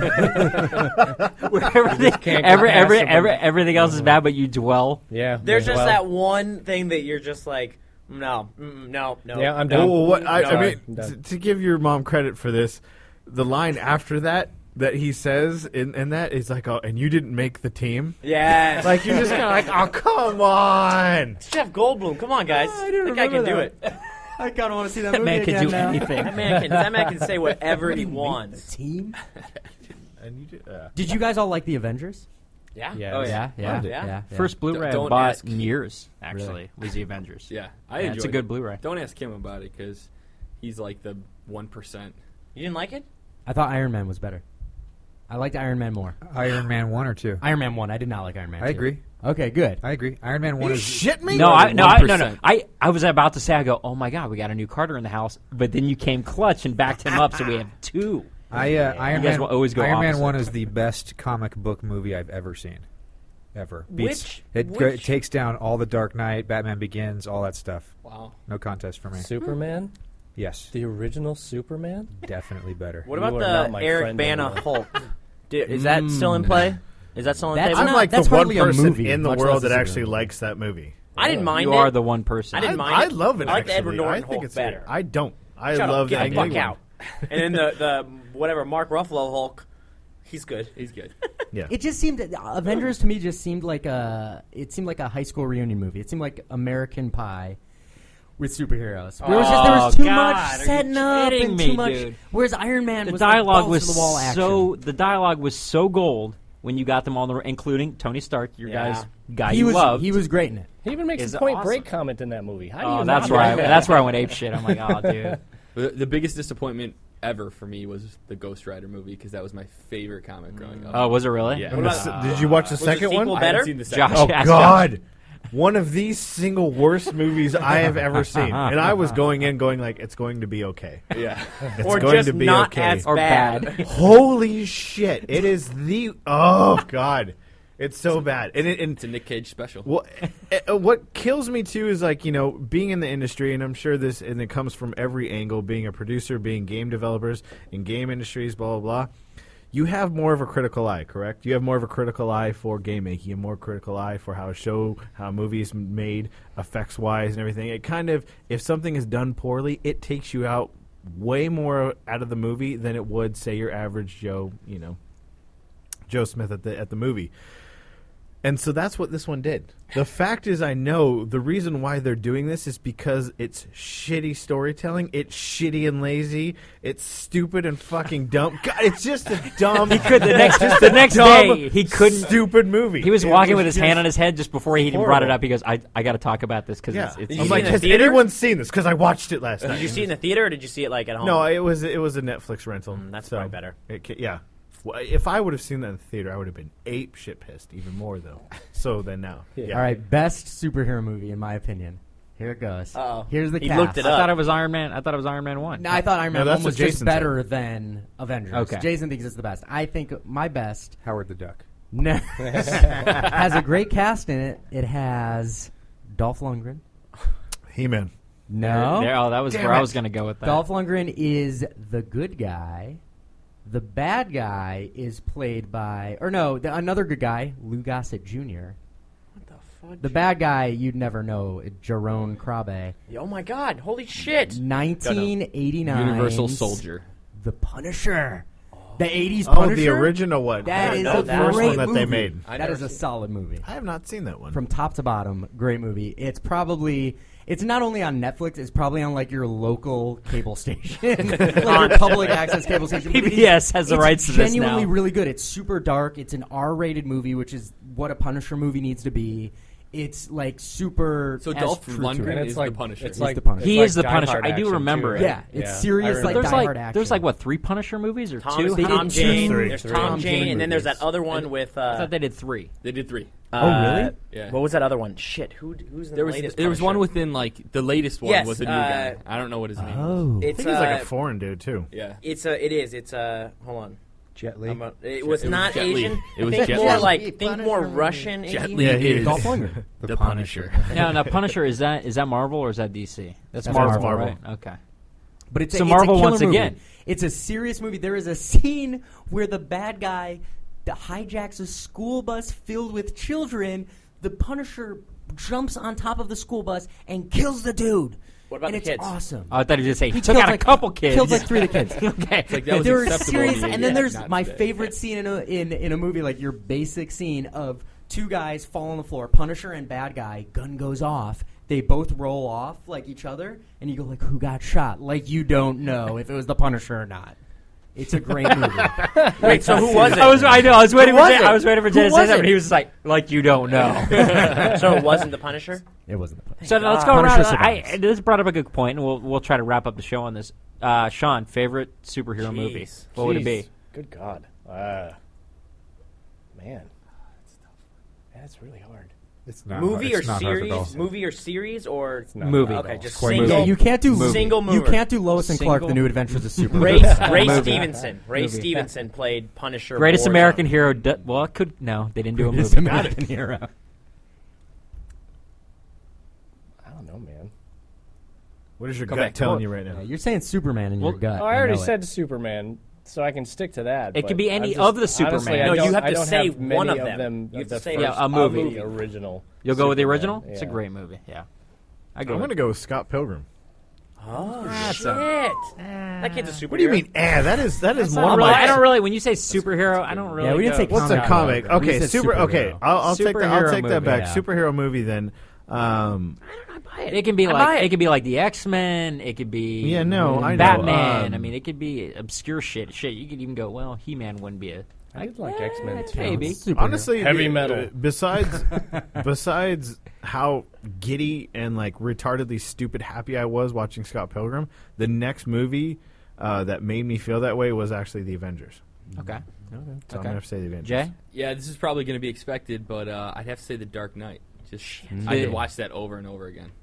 Where everything, can't every, get every, past every, them. everything else is bad, but you dwell. Yeah. There's just well, that one thing that you're just like, no, mm, no, no. Yeah, I'm Oh, done. well, what, I, No, I mean, I'm done. t- to give your mom credit for this, the line after that that he says in, in that is like, oh, and you didn't make the team? Yes. Like, you're just kind of like, oh, come on. Jeff Goldblum. Come on, guys. I didn't that guy can do remember it. I kind of want to see that That movie man can again do now. anything. That man can. That man can say whatever he wants. Team. And you did, uh, Did you guys all like the Avengers? Yeah. Yes. Oh yeah. yeah, yeah, Yeah. yeah. First Blu-ray I Don't bought ask- in years, actually, was the Avengers. Yeah, I Yeah, enjoyed it's a it. good Blu-ray. Don't ask him about it because he's like the one percent. You didn't like it? I thought Iron Man was better. I liked Iron Man more. Iron Man one or two. Iron Man one. I did not like Iron Man. I two. agree. Okay, good. I agree. Iron Man one you is shit me? No, I, no, I, no, no. one percent. I, I was about to say, I go, oh my god, we got a new Carter in the house, but then you came clutch and backed him up, so we have two. I uh, Iron You guys Man. will always go Iron Man opposite. one is the best comic book movie I've ever seen, ever. Beats, Which- it, which- it takes down all the Dark Knight, Batman Begins, all that stuff. Wow. No contest for me. Superman? Yes, The original Superman? definitely better. What You about are not the my Eric friend Bana anymore. Hulk? Dude, is that still in play? Is that still on the That's table? I'm not- like the that's one hardly a person movie, in the much world less that a actually superhero. likes that movie. I didn't mind You it. are the one person. I didn't I, mind I it. love it. I like the actually. Edward Norton I think Hulk it's better. Good. I don't. I Shut love up, get that the fuck new out. And then the the whatever Mark Ruffalo Hulk, he's good. He's good. Yeah. It just seemed Avengers to me just seemed like a it seemed like a high school reunion movie. It seemed like American Pie with superheroes. There was just there was Oh, too God, much are you setting up kidding and me, too much. dude? Whereas Iron Man The was dialogue like was balls to the wall action. so the dialogue was so gold when you got them all, the, including Tony Stark, your Yeah. guys guy he you was loved. he was great in it. He even makes is a Point awesome. Break comment in that movie. How do Oh, you that's not where I, like that? that's where I went ape shit. I'm like, oh, dude. The, the biggest disappointment ever for me was the Ghost Rider movie because that was my favorite comic growing up. Oh, was it really? Yeah. And the s- did you watch the Was the second sequel one? I haven't better? seen the second Josh, Oh ask God! One of the single worst movies I have ever seen, and I was going in going like, "It's going to be okay. Josh. Yeah. It's Or going just to be not okay." as Or bad. bad. Holy shit! It is the oh God, it's so bad. And it, and It's a Nick Cage special. well, uh, what kills me too is like, you know, being in the industry, and I'm sure this, and it comes from every angle. Being a producer, being game developers in game industries, blah blah blah. You have more of a critical eye, correct? You have more of a critical eye for game making, you have more critical eye for how a show, how a movie is made, effects wise, and everything. It kind of, if something is done poorly, it takes you out way more out of the movie than it would, say, your average Joe, you know, Joe Smith at the at the movie. And so that's what this one did. The fact is, I know the reason why they're doing this is because it's shitty storytelling. It's shitty and lazy. It's stupid and fucking dumb. God, it's just a dumb. He could the next just the a next dumb, day he couldn't. Stupid movie. He was It walking with his just hand on his head just before he even brought it horrible. up. He goes, "I I got to talk about this because Yeah, it's, it's Did you I'm see like, it in the has theater? anyone seen this? Because I watched it last night. Did you see it in the theater or did you see it like at home? No, it was it was a Netflix rental. Mm, that's so probably better. It, ca- yeah. Well, if I would have seen that in the theater, I would have been ape shit pissed even more though. So then now, yeah. All right, best superhero movie in my opinion. Here it goes. Uh-oh. Here's the He cast. looked it I up. thought it was Iron Man. I thought it was Iron Man one. No, I thought Iron No, Man that's one what was just Jason better than Avengers. Okay. Jason thinks it's the best. I think my best Howard the Duck. no, has a great cast in it. It has Dolph Lundgren. He-Man. No. There, oh, that was Damn where I it. was going to go with that. Dolph Lundgren is the good guy. The bad guy is played by, or no, the, another good guy, Lou Gossett Junior What the fuck? The bad guy, you'd never know, Jerome Krabe. Oh my god! Holy shit! nineteen eighty-nine. Universal Soldier. The Punisher. The eighties Oh, Punisher. the original one. That I is know a that. first great one that they movie. made. I That never is a seen- solid movie. I have not seen that one. From top to bottom, great movie. It's probably it's not only on Netflix, it's probably on like your local cable station, like your public access cable station. P But B it S is- has the it's rights to this genuinely now. really good. It's super dark. It's an R-rated movie, which is what a Punisher movie needs to be. It's like super. So as Dolph true to Lundgren it. And is it's the like Punisher. It's He's like the Punisher. He it's is like the Die Punisher. Hard I do action, remember too. it. Yeah, it's Yeah. serious I like There's Die like Hard action. there's like what three Punisher movies or Thomas, two? They did Tom two. Jane. Three. There's Three. Tom Tom Jane, Jane and then there's that movies. other one with. I Uh, thought they did three. They did three. Oh, really? uh, Yeah. What was that other one? Shit, who who's in There the was latest? there was Punisher? one within like the latest one Yes, was a new uh, guy. I don't know what his name is. Oh, I It's think he's like uh, a foreign dude too. Yeah. It's a. It is. It's a. Hold on. Jet Li. I'm a- it was It was not Jet Li. Asian. It was think Jet more Li. like think more Punisher. Russian. Jet Asian. Li Yeah, he is is. Dolph Lundgren. The Punisher. Now, now Punisher is that is that Marvel or is that D C? That's, That's Marvel, Marvel. right? Okay. But it's So a, Marvel it's a killer once movie. again. It's a serious movie. There is a scene where the bad guy that hijacks a school bus filled with children. The Punisher jumps on top of the school bus and kills the dude. What about and the it's kids? awesome. Oh, I thought he was just saying he, He took killed out like- a couple kids. Killed like three of the kids. okay. Like that was there are acceptable in serious, the and then eighties, there's not my today. favorite scene in a in in a movie, like your basic scene of two guys fall on the floor, Punisher and bad guy, gun goes off, they both roll off like each other, and you go like, who got shot? Like you don't know if it was the Punisher or not. It's a great movie. Wait, so who was it? I was I know I was waiting Who for was Jay, it? I was waiting for Who Jay to say was that, it? but he was just like like you don't know. So it wasn't the Punisher. It wasn't the Punisher. So let's go Punisher around. I, survives. this brought up a good point, and we'll we'll try to wrap up the show on this. Uh, Sean, favorite superhero Jeez. movie? What would it be? Jeez. Good God. Uh, man. That's really hard. It's not Movie hard. or It's not hard at all. series? Movie or series or not Movie. hard at Okay, all. just Quite single. Yeah, you can't do Movie. Single You mover. can't do Lois and Clark: Single- The New Adventures of Superman. Ray, Ray Movie. Stevenson. Ray Movie. Stevenson played Punisher. Greatest Warzone. American hero. Du- well, it could no, they didn't do a Greatest movie. American hero. I don't know, man. What is your Come gut back. telling Well, you right now? Yeah, you're saying Superman in Well, your gut. Oh, I already know it. said Superman, so I can stick to that. It but could be any I'm just- of the honestly, Superman. I No, you don't- have I to don't say have one many of them. them You have the to say first- Yeah, a movie. the original. You'll go with the Superman, original. It's a yeah. great movie. Yeah, I go. I'm with going to go with Scott Pilgrim. Oh That's shit! a- that kid's a superhero. What do you mean? Eh, that is that is I one don't, of really, my. I don't really. When you say superhero, I don't really. Yeah, we didn't go- say What's a Comic comic? book. We Okay, said super. Okay, superhero. I'll, I'll take that. I'll Superhero take that movie, back. yeah. Superhero movie then. Um, It can be I like buy it. it. could be like the X Men. It could be Yeah, no, I know. Batman. Um, I mean, it could be obscure shit. Shit, you could even go. Well, He Man wouldn't be a. I did like X Men too. Maybe. Superhero. honestly, Heavy uh, metal. Besides, besides how giddy and like retardedly stupid happy I was watching Scott Pilgrim, the next movie uh, that made me feel that way was actually The Avengers. Okay. Okay. So Okay. I'm gonna have to say The Avengers. Jay? Yeah, this is probably going to be expected, but uh, I'd have to say The Dark Knight. Just Shit. I could watch that over and over again.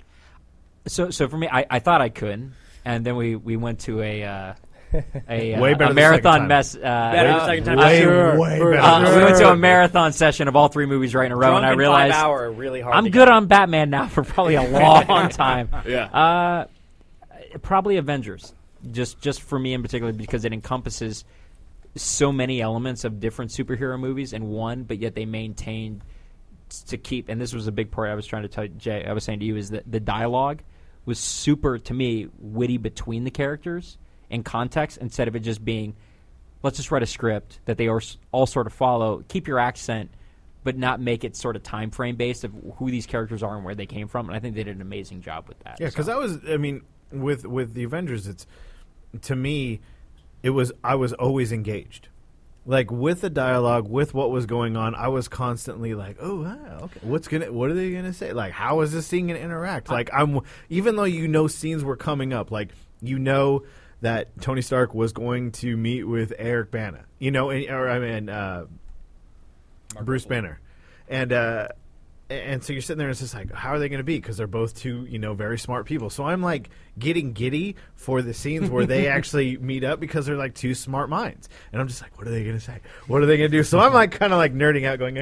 So, so for me, I, I thought I could, and then we, we went to a uh, a, Way uh, better a the marathon second time. mess. Uh, Better the second time. Way, Sure. way For better. uh, we went to sure. a marathon session of all three movies right in a row, Drunk and I in realized five hour, really hard I'm to good get. on Batman now for probably a long time. Yeah. Uh, probably Avengers, just just for me in particular, because it encompasses so many elements of different superhero movies in one, but yet they maintained to keep. And this was a big part I was trying to tell Jay. I was saying to you is that the dialogue was super, to me, witty between the characters and context, instead of it just being, let's just write a script that they all, all sort of follow. Keep your accent, but not make it sort of time frame based of who these characters are and where they came from. And I think they did an amazing job with that. Yeah, because so. I was, I mean, with with the Avengers, it's to me, it was I was always engaged, like with the dialogue, with what was going on. I was constantly like, oh, ah, okay, what's gonna, what are they gonna say? Like, how is this scene gonna interact? Like, I'm even though you know scenes were coming up, like you know that Tony Stark was going to meet with Eric Bana, you know, and, or I mean, uh, Bruce Banner, and. uh And so you're sitting there and it's just like, how are they going to be? Because they're both two, you know, very smart people. So I'm like getting giddy for the scenes where they actually meet up because they're like two smart minds. And I'm just like, what are they going to say? What are they going to do? So I'm like kind of like nerding out going,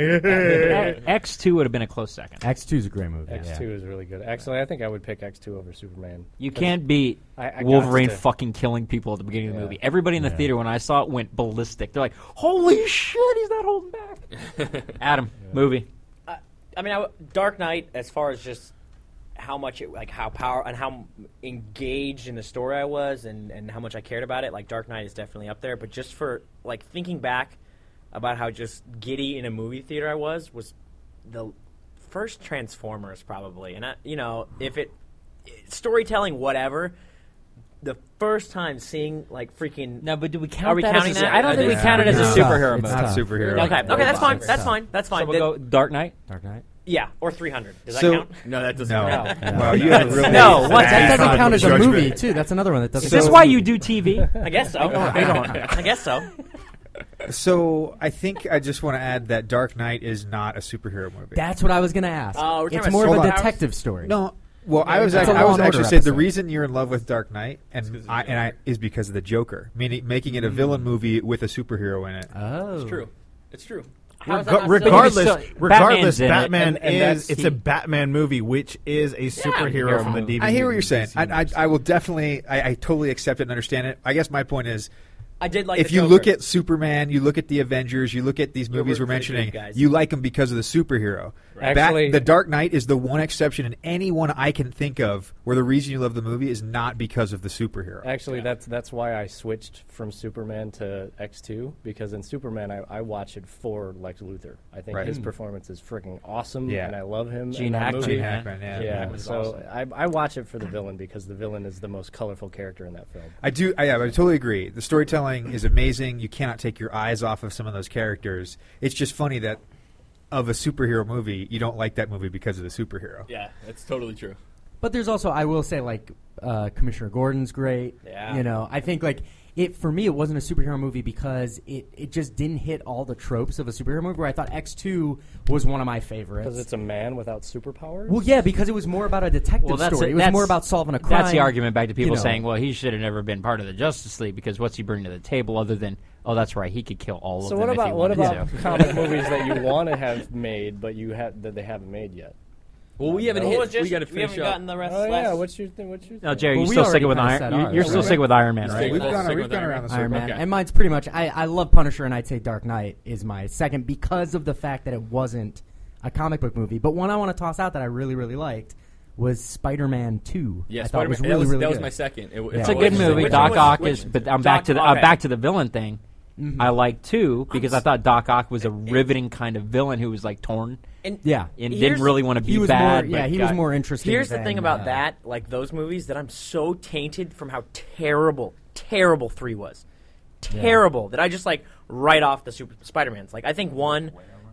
X two would have been a close second. X two is a great movie. X two yeah. is really good. Actually, I think I would pick X two over Superman. You can't beat I- I got Wolverine to- fucking killing people at the beginning of the Yeah. movie. Everybody in the Yeah. theater, when I saw it, went ballistic. They're like, holy shit, he's not holding back. Adam, movie. I mean, I, Dark Knight, as far as just how much it, like how power and how engaged in the story I was, and, and how much I cared about it, like Dark Knight is definitely up there. But just for like thinking back about how just giddy in a movie theater I was, was the first Transformers probably. And I, you know, if it storytelling, whatever. The first time seeing like freaking No, but do we count Are we that counting as a, that? I don't I think we think count it as it's a tough. superhero It's movie. Not tough. superhero. okay, okay, that's fine. It's That's tough. fine. That's So fine. we'll Then- go Dark Knight. Dark Knight. yeah, or three hundred. Does So- that count? No, that doesn't No. count. No. Wow, you have a really No, what? That That doesn't count as a Judgment. movie too. That's another one that doesn't. Is this count. why you do T V? I guess so. I guess so. So I think I just want to add that Dark Knight is not a superhero movie. That's what I was going to ask. Oh, we're talking it's about more of a superpowers? detective story. No. Well, I was It's actually, a I Law was and actually Order saying the episode. reason you're in love with Dark Knight and 'cause of I, the and I Joker. is because of the Joker, meaning making it a villain movie with a superhero in it. Oh, It's true. It's true. How is that Rega- not so- regardless, But you still- regardless, Batman's in it, Batman and- and is that's- it's he- a Batman movie, which is a superhero hero from the movie. D V D. I hear what you're saying. I, I, universe. I will definitely, I, I totally accept it and understand it. I guess my point is, I did like if the you Joker. look at Superman, you look at the Avengers, you look at these You're movies we're rooting for the mentioning, good guys. you like them because of the superhero. Bat- Actually- the Dark Knight is the one exception, and any one I can think of where the reason you love the movie is not because of the superhero. Actually, that's that's why I switched from Superman to X two, because in Superman I, I watch it for Lex Luthor. I think Right. his performance is freaking awesome, Yeah. and I love him. Gene in that Hackman. movie. Gene Hackman, yeah. Yeah, That was so I, I watch it for the villain because the villain is the most colorful character in that film. I do. I, yeah, I totally agree. The storytelling is amazing. You cannot take your eyes off of some of those characters. It's just funny that of a superhero movie, you don't like that movie because of the superhero. Yeah, that's totally true. But there's also, I will say, like uh, Commissioner Gordon's great. Yeah. You know, I think like it for me, it wasn't a superhero movie because it, it just didn't hit all the tropes of a superhero movie. Where I thought X two was one of my favorites. Because it's a man without superpowers. Well, yeah, because it was more about a detective Well, that's story. it. It was That's- more about solving a crime. That's the argument back to people you know. saying, well, he should have never been part of the Justice League because what's he bring to the table other than, oh, that's right, he could kill all So of what them if he about what wanted about to. comic movies that you want to have made but you have that they haven't made yet? Well, we haven't What hit. was just- we got to we finish haven't up. gotten the rest. Oh last yeah, what's your thing? What's your No, thing? Jerry, Well, you're we still already sticking with kinda Iron. said You're, ours, you're still right? sticking with Iron Man, Stick right? We've with- gone, stick we've with gone Iron around the Man. Iron circle. Man. Okay. And mine's pretty much, I, I love Punisher, and I'd say Dark Knight is my second because of the fact that it wasn't a comic book movie. But one I want to toss out that I really, really liked was Spider-Man two. Yeah, I thought it was Spider-Man- really, that was, really that was good. my second. It, Yeah. It's a Oh, good which- movie. which Doc one was- Ock which- is, but I'm back Doc- to the uh, okay. back to the villain thing. Mhm. I like two because I thought Doc Ock was a riveting kind of villain who was like torn And Yeah. and Here's- didn't really want to be He was bad. more, yeah, but he was got- more interesting. Here's the than, thing about uh, that, like those movies, that I'm so tainted from how terrible, terrible three was. Terrible. That I just like write off the Super Spider-Mans. Like I think one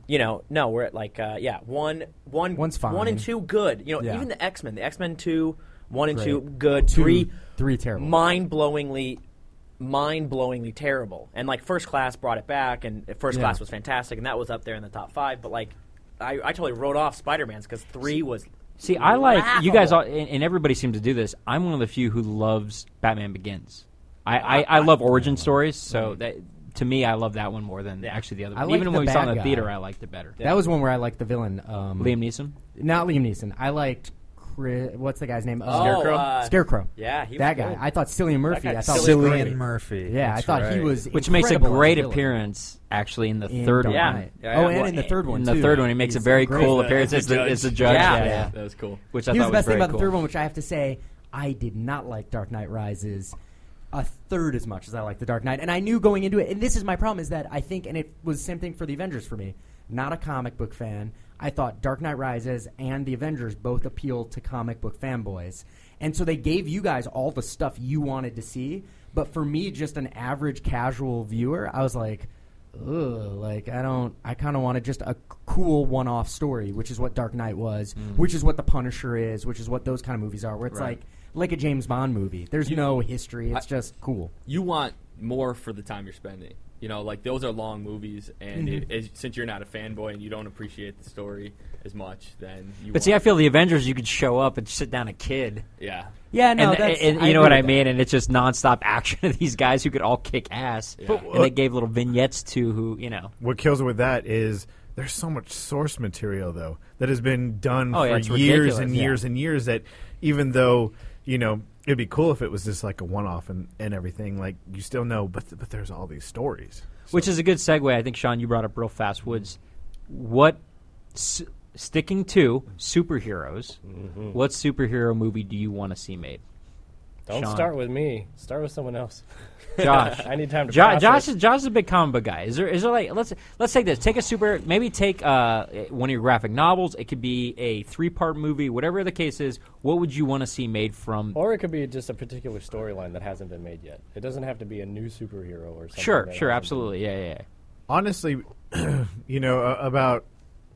You know, no, we're at like uh, yeah, one, one, One's fine. one and two good. You know, Yeah. even the X Men, the X Men two, one and Great. two good, Two- three, three terrible. mind-blowingly, mind-blowingly terrible. And like First Class brought it back, and First Yeah. Class was fantastic, and that was up there in the top five. But like, I, I totally wrote off Spider-Man's because three was. See, I like you guys, all, laughable. and, and everybody seems to do this. I'm one of the few who loves Batman Begins. I, I, I love origin stories, so that to me, I love that one more than Yeah. actually the other. I one. like Even the when we saw it in bad the guy. theater, I liked it better. That was one where I liked the villain. Um, Liam Neeson. Not Liam Neeson. I liked Chris, what's the guy's name? Uh, Oh, Scarecrow. uh, Scarecrow. Yeah, he was that guy. good. I thought Cillian Murphy. guy- I thought was Cillian great. Cillian Murphy. Yeah, That's I thought he right. was Which makes a incredible as great villain. appearance, actually, in the In third Dark one. Knight. Yeah, oh, yeah, and well, in the third one In too. the third one, he makes a He's very great. cool As the- appearance as as the the, as the judge. judge. Yeah. Yeah, That was cool. Which I He thought was the best thing very about cool. the third one, which I have to say, I did not like Dark Knight Rises a third as much as I like The Dark Knight. And I knew going into it, and this is my problem, is that I think, and it was the same thing for the Avengers for me, not a comic book fan. I thought Dark Knight Rises and the Avengers both appealed to comic book fanboys. And so they gave you guys all the stuff you wanted to see. But for me, just an average casual viewer, I was like, ugh, like I don't, I kind of wanted just a c- cool one-off story, which is what Dark Knight was, which is what The Punisher is, which is what those kind of movies are, where it's Right. like like a James Bond movie. There's You- no history. It's I- just cool. You want more for the time you're spending. You know, like those are long movies, and Mm-hmm. it, it, since you're not a fanboy and you don't appreciate the story as much, then you. But see, I want- feel the Avengers, you could show up and sit down a kid. yeah, Yeah, no, and, that's, and I you know agree what I with mean? And it's just nonstop action of these guys who could all kick ass. Yeah. And they gave little vignettes to who, you know. What kills it with that is there's so much source material though that has been done Oh, yeah, for it's years ridiculous, and yeah. years and years that even though you know it'd be cool if it was just like a one-off and, and everything, like you still know, but but there's all these stories. Which is a good segue. I think, Sean, you brought up real fast. Woods, what, s- sticking to superheroes, what superhero movie do you want to see made? Don't Sean. start with me. Start with someone else. Josh. I need time to Jo- process. Josh is Josh is a big comic book guy. Is there is there like let's let's take this. Take a super maybe take uh, one of your graphic novels. It could be a three part movie. Whatever the case is, what would you want to see made from? Or it could be just a particular storyline that hasn't been made yet. It doesn't have to be a new superhero or something. Sure, that sure, hasn't absolutely, yeah, yeah. yeah. Honestly, you know, uh, about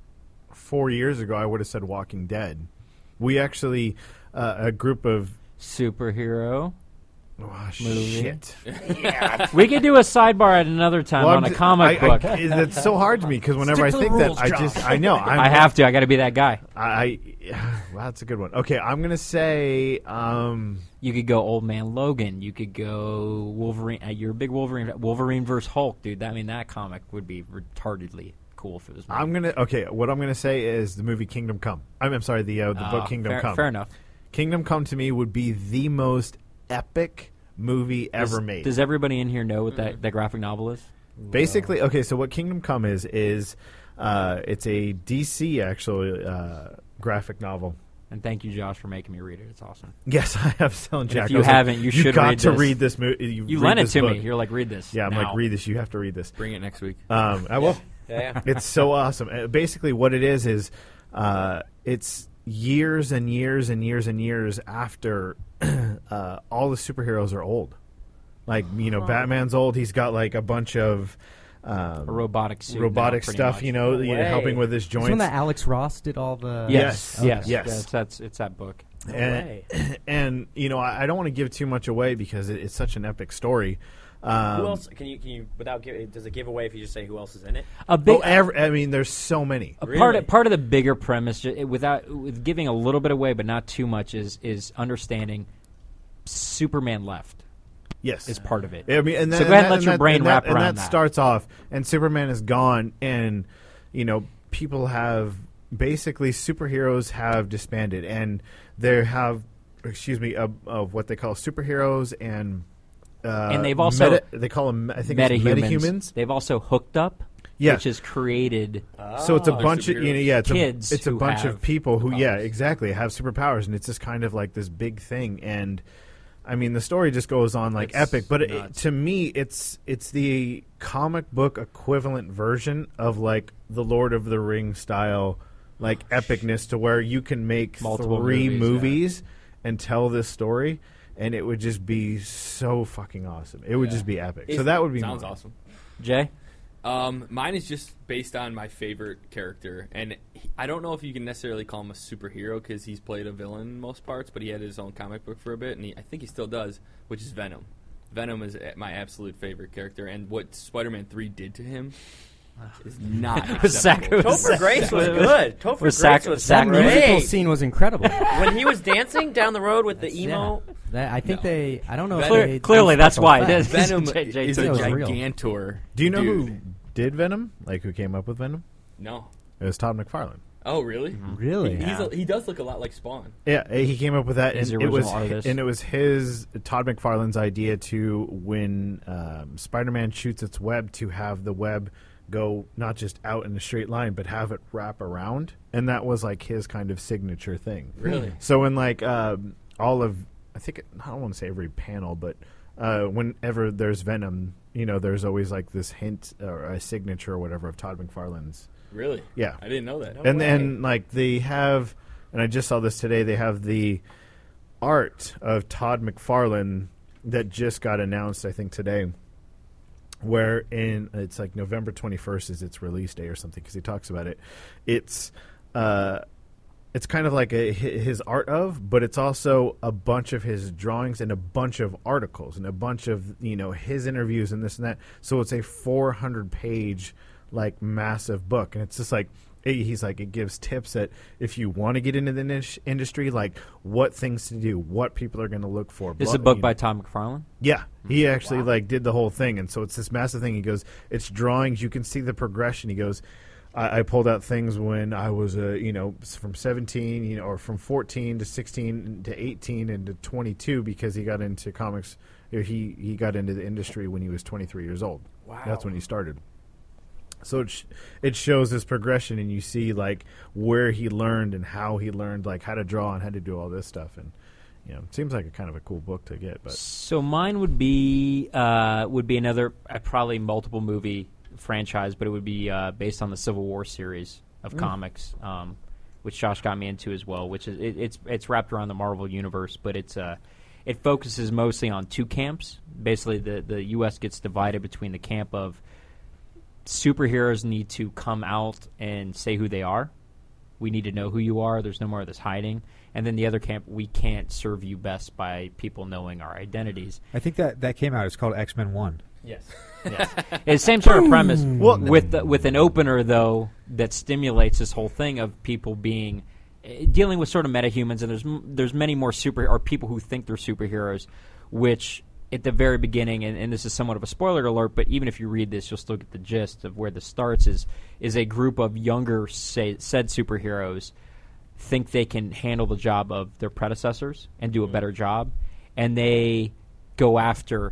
four years ago, I would have said Walking Dead. We actually uh, a group of Superhero. oh, Movie. shit. We could do a sidebar at another time Well, on I'm a d- comic I- book. I- it's so hard to me because whenever Stick I to the think rules, that, I Josh. just I know I'm, I have to. I got to be that guy. I, I wow, that's a good one. Okay, I'm gonna say um, You could go Old Man Logan. You could go Wolverine. Uh, you're a big Wolverine. Wolverine versus Hulk, dude. I mean, that comic would be retardedly cool if it was. Made. I'm gonna okay. What I'm gonna say is the movie Kingdom Come. I'm, I'm sorry, the uh, the Oh, book Kingdom fair, Come. Fair enough. Kingdom Come to me would be the most epic movie ever does, made. Does everybody in here know what that, that graphic novel is? Basically, okay. So what Kingdom Come is is uh, it's a D C actually uh, graphic novel. And thank you, Josh, for making me read it. It's awesome. Yes, I have telling Jack. if you I was like, haven't, you should got read to this. read this movie. You, You read lent it this to book. me. You're like, read this. Yeah, I'm now. like, read this. You have to read this. bring it next week. Um, I will. Yeah, yeah. It's so awesome. Uh, basically, what it is is uh, it's years and years and years and years after uh, all the superheroes are old. Like you know, Batman's old. He's got like a bunch of um, A robotic suit. robotic now, pretty stuff. much. You know, No you know, way. helping with his It's when joints. that Alex Ross did all the. Yes, Yes. yes, Yes. That's, that's it's that book. No and, way. and you know, I, I don't want to give too much away because it, it's such an epic story. Um, Who else can you can you without give, does it give away if you just say who else is in it? A big Oh, every, I mean, there's so many. A part Really? of, part of the bigger premise, ju- without with giving a little bit away, but not too much, is is understanding Superman left Yes, is part of it. I mean, and So that, go ahead and and let that- your and brain that, wrap and around that. that. starts off, and Superman is gone, and you know, people have basically superheroes have disbanded, and they have, excuse me, of, of what they call superheroes, and uh, And they've also- meta, they call them, I think, it's Metahumans. metahumans. They've also hooked up, Yeah. which has created. So it's a Oh. bunch of you know, yeah, it's Kids a, it's a who bunch have of people who, yeah, powers. exactly, have superpowers, and it's just kind of like this big thing. And I mean, the story just goes on like It's epic, but it, nuts. to me, it's it's the comic book equivalent version of like the Lord of the Rings style, like epicness, to where you can make Multiple three movies, movies, yeah. and tell this story. And it would just be so fucking awesome. It would Yeah. just be epic. Is- so that would be Sounds mine. awesome. Jay, Um, mine is just based on my favorite character, and he, I don't know if you can necessarily call him a superhero because he's played a villain in most parts, but he had his own comic book for a bit, and he, I think he still does, which is Venom. Venom is my absolute favorite character, and what Spider-Man three did to him is not acceptable. Topher Grace was good. Topher Grace sac- was That sac- great. musical scene was incredible. When he was dancing down the road with the emo. Yeah. That, I think No. they. I don't know. Venom- if they Clearly, did that's special why it effects. is. Venom J- J- is it a was real. gigantor. Do you know dude. who did Venom? Like who came up with Venom? No. It was Todd McFarlane. Oh, really? Really? He, he's a, he does look a lot like Spawn. Yeah, he came up with that, He's and the it was original artist. and it was his Todd McFarlane's idea to when um, Spider-Man shoots its web to have the web go not just out in a straight line, but have it wrap around, and that was like his kind of signature thing. Really? So in like um, all of, I think it, I don't want to say every panel, but uh, whenever there's Venom, you know, there's always like this hint or a signature or whatever of Todd McFarlane's. Really? Yeah. I didn't know that. And then, like, they have, and I just saw this today, they have the art of Todd McFarlane that just got announced, I think, today, where in, it's like November twenty-first is its release day or something, because he talks about it. It's, uh, it's kind of like a, hi- his art of, but it's also a bunch of his drawings and a bunch of articles and a bunch of, you know, his interviews and this and that. So it's a four hundred page like massive book, and it's just like he's like it gives tips that if you want to get into the niche industry, like what things to do, what people are going to look for. This is a blah- book you by know. Tom McFarlane? Yeah, he actually like did the whole thing, and so it's this massive thing. He goes, it's drawings. You can see the progression. He goes, I, I pulled out things when I was a uh, you know from seventeen, you know, or from fourteen to sixteen to eighteen and to twenty-two because he got into comics. Or he he got into the industry when he was twenty-three years old. Wow, that's when he started. So it sh- it shows this progression, and you see like where he learned and how he learned, like how to draw and how to do all this stuff, and you know, it seems like a kind of a cool book to get. But So mine would be uh, would be another uh, probably multiple movie franchise, but it would be uh, based on the Civil War series of Mm. comics, um, which Josh got me into as well. Which is it, it's it's wrapped around the Marvel universe, but it's uh, it focuses mostly on two camps. Basically, the the U S gets divided between the camp of superheroes need to come out and say who they are. We need to know who you are. There's no more of this hiding. And then the other camp, we can't serve you best by people knowing our identities. I think that that came out. It's called X-Men One. Yes. yes. It's the same sort of premise with the, with an opener, though, that stimulates this whole thing of people being uh, dealing with sort of metahumans, and there's m- there's many more super or people who think they're superheroes, which at the very beginning, and, and this is somewhat of a spoiler alert, but even if you read this, you'll still get the gist of where this starts. Is is a group of younger say, said superheroes think they can handle the job of their predecessors and do a better job, and they go after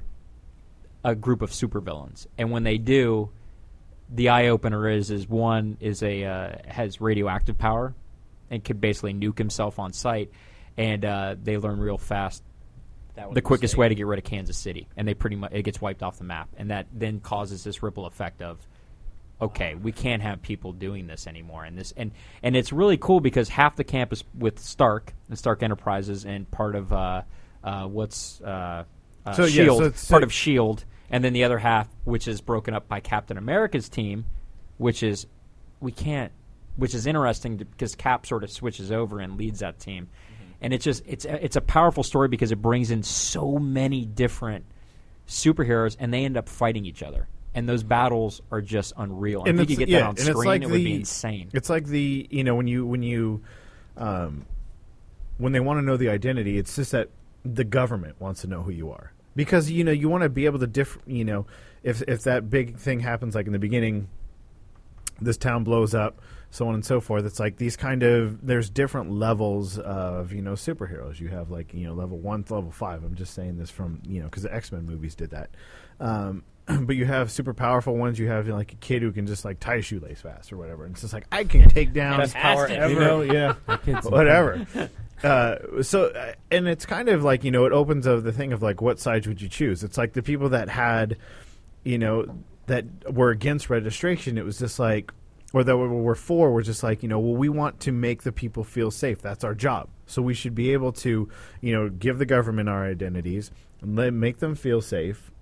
a group of supervillains. And when they do, the eye opener is is one is a uh, has radioactive power and could basically nuke himself on sight, and uh, they learn real fast the quickest way to get rid of Kansas City, and they pretty much it gets wiped off the map, and that then causes this ripple effect of, okay, we can't have people doing this anymore, and this and and it's really cool because half the camp is with Stark and Stark Enterprises, and part of uh, uh, what's uh, uh, So, yeah, Shield, so it's- part of Shield, and then the other half, which is broken up by Captain America's team, which is we can't, which is interesting to, because Cap sort of switches over and leads that team. And it's just it's a, it's a powerful story because it brings in so many different superheroes, and they end up fighting each other. And those battles are just unreal. And, if you could get yeah, that on and screen, it's like it the, would be insane. It's like the you know when you when you um, when they want to know the identity, it's just that the government wants to know who you are because you know you want to be able to diff you know if if that big thing happens like in the beginning, this town blows up, so on and so forth. It's like these kind of there's different levels of you know superheroes. You have like you know level one to level five. I'm just saying this from you know because the X-Men movies did that. Um, but you have super powerful ones. You have you know, like a kid who can just like tie a shoelace fast or whatever. And it's just like I can take down Best power ever. You know, yeah, whatever. Uh, so uh, and it's kind of like you know it opens up the thing of like what sides would you choose? It's like the people that had you know that were against registration. It was just like. Or that we were for, we're just like, you know, well, we want to make the people feel safe. That's our job. So we should be able to, you know, give the government our identities and let, make them feel safe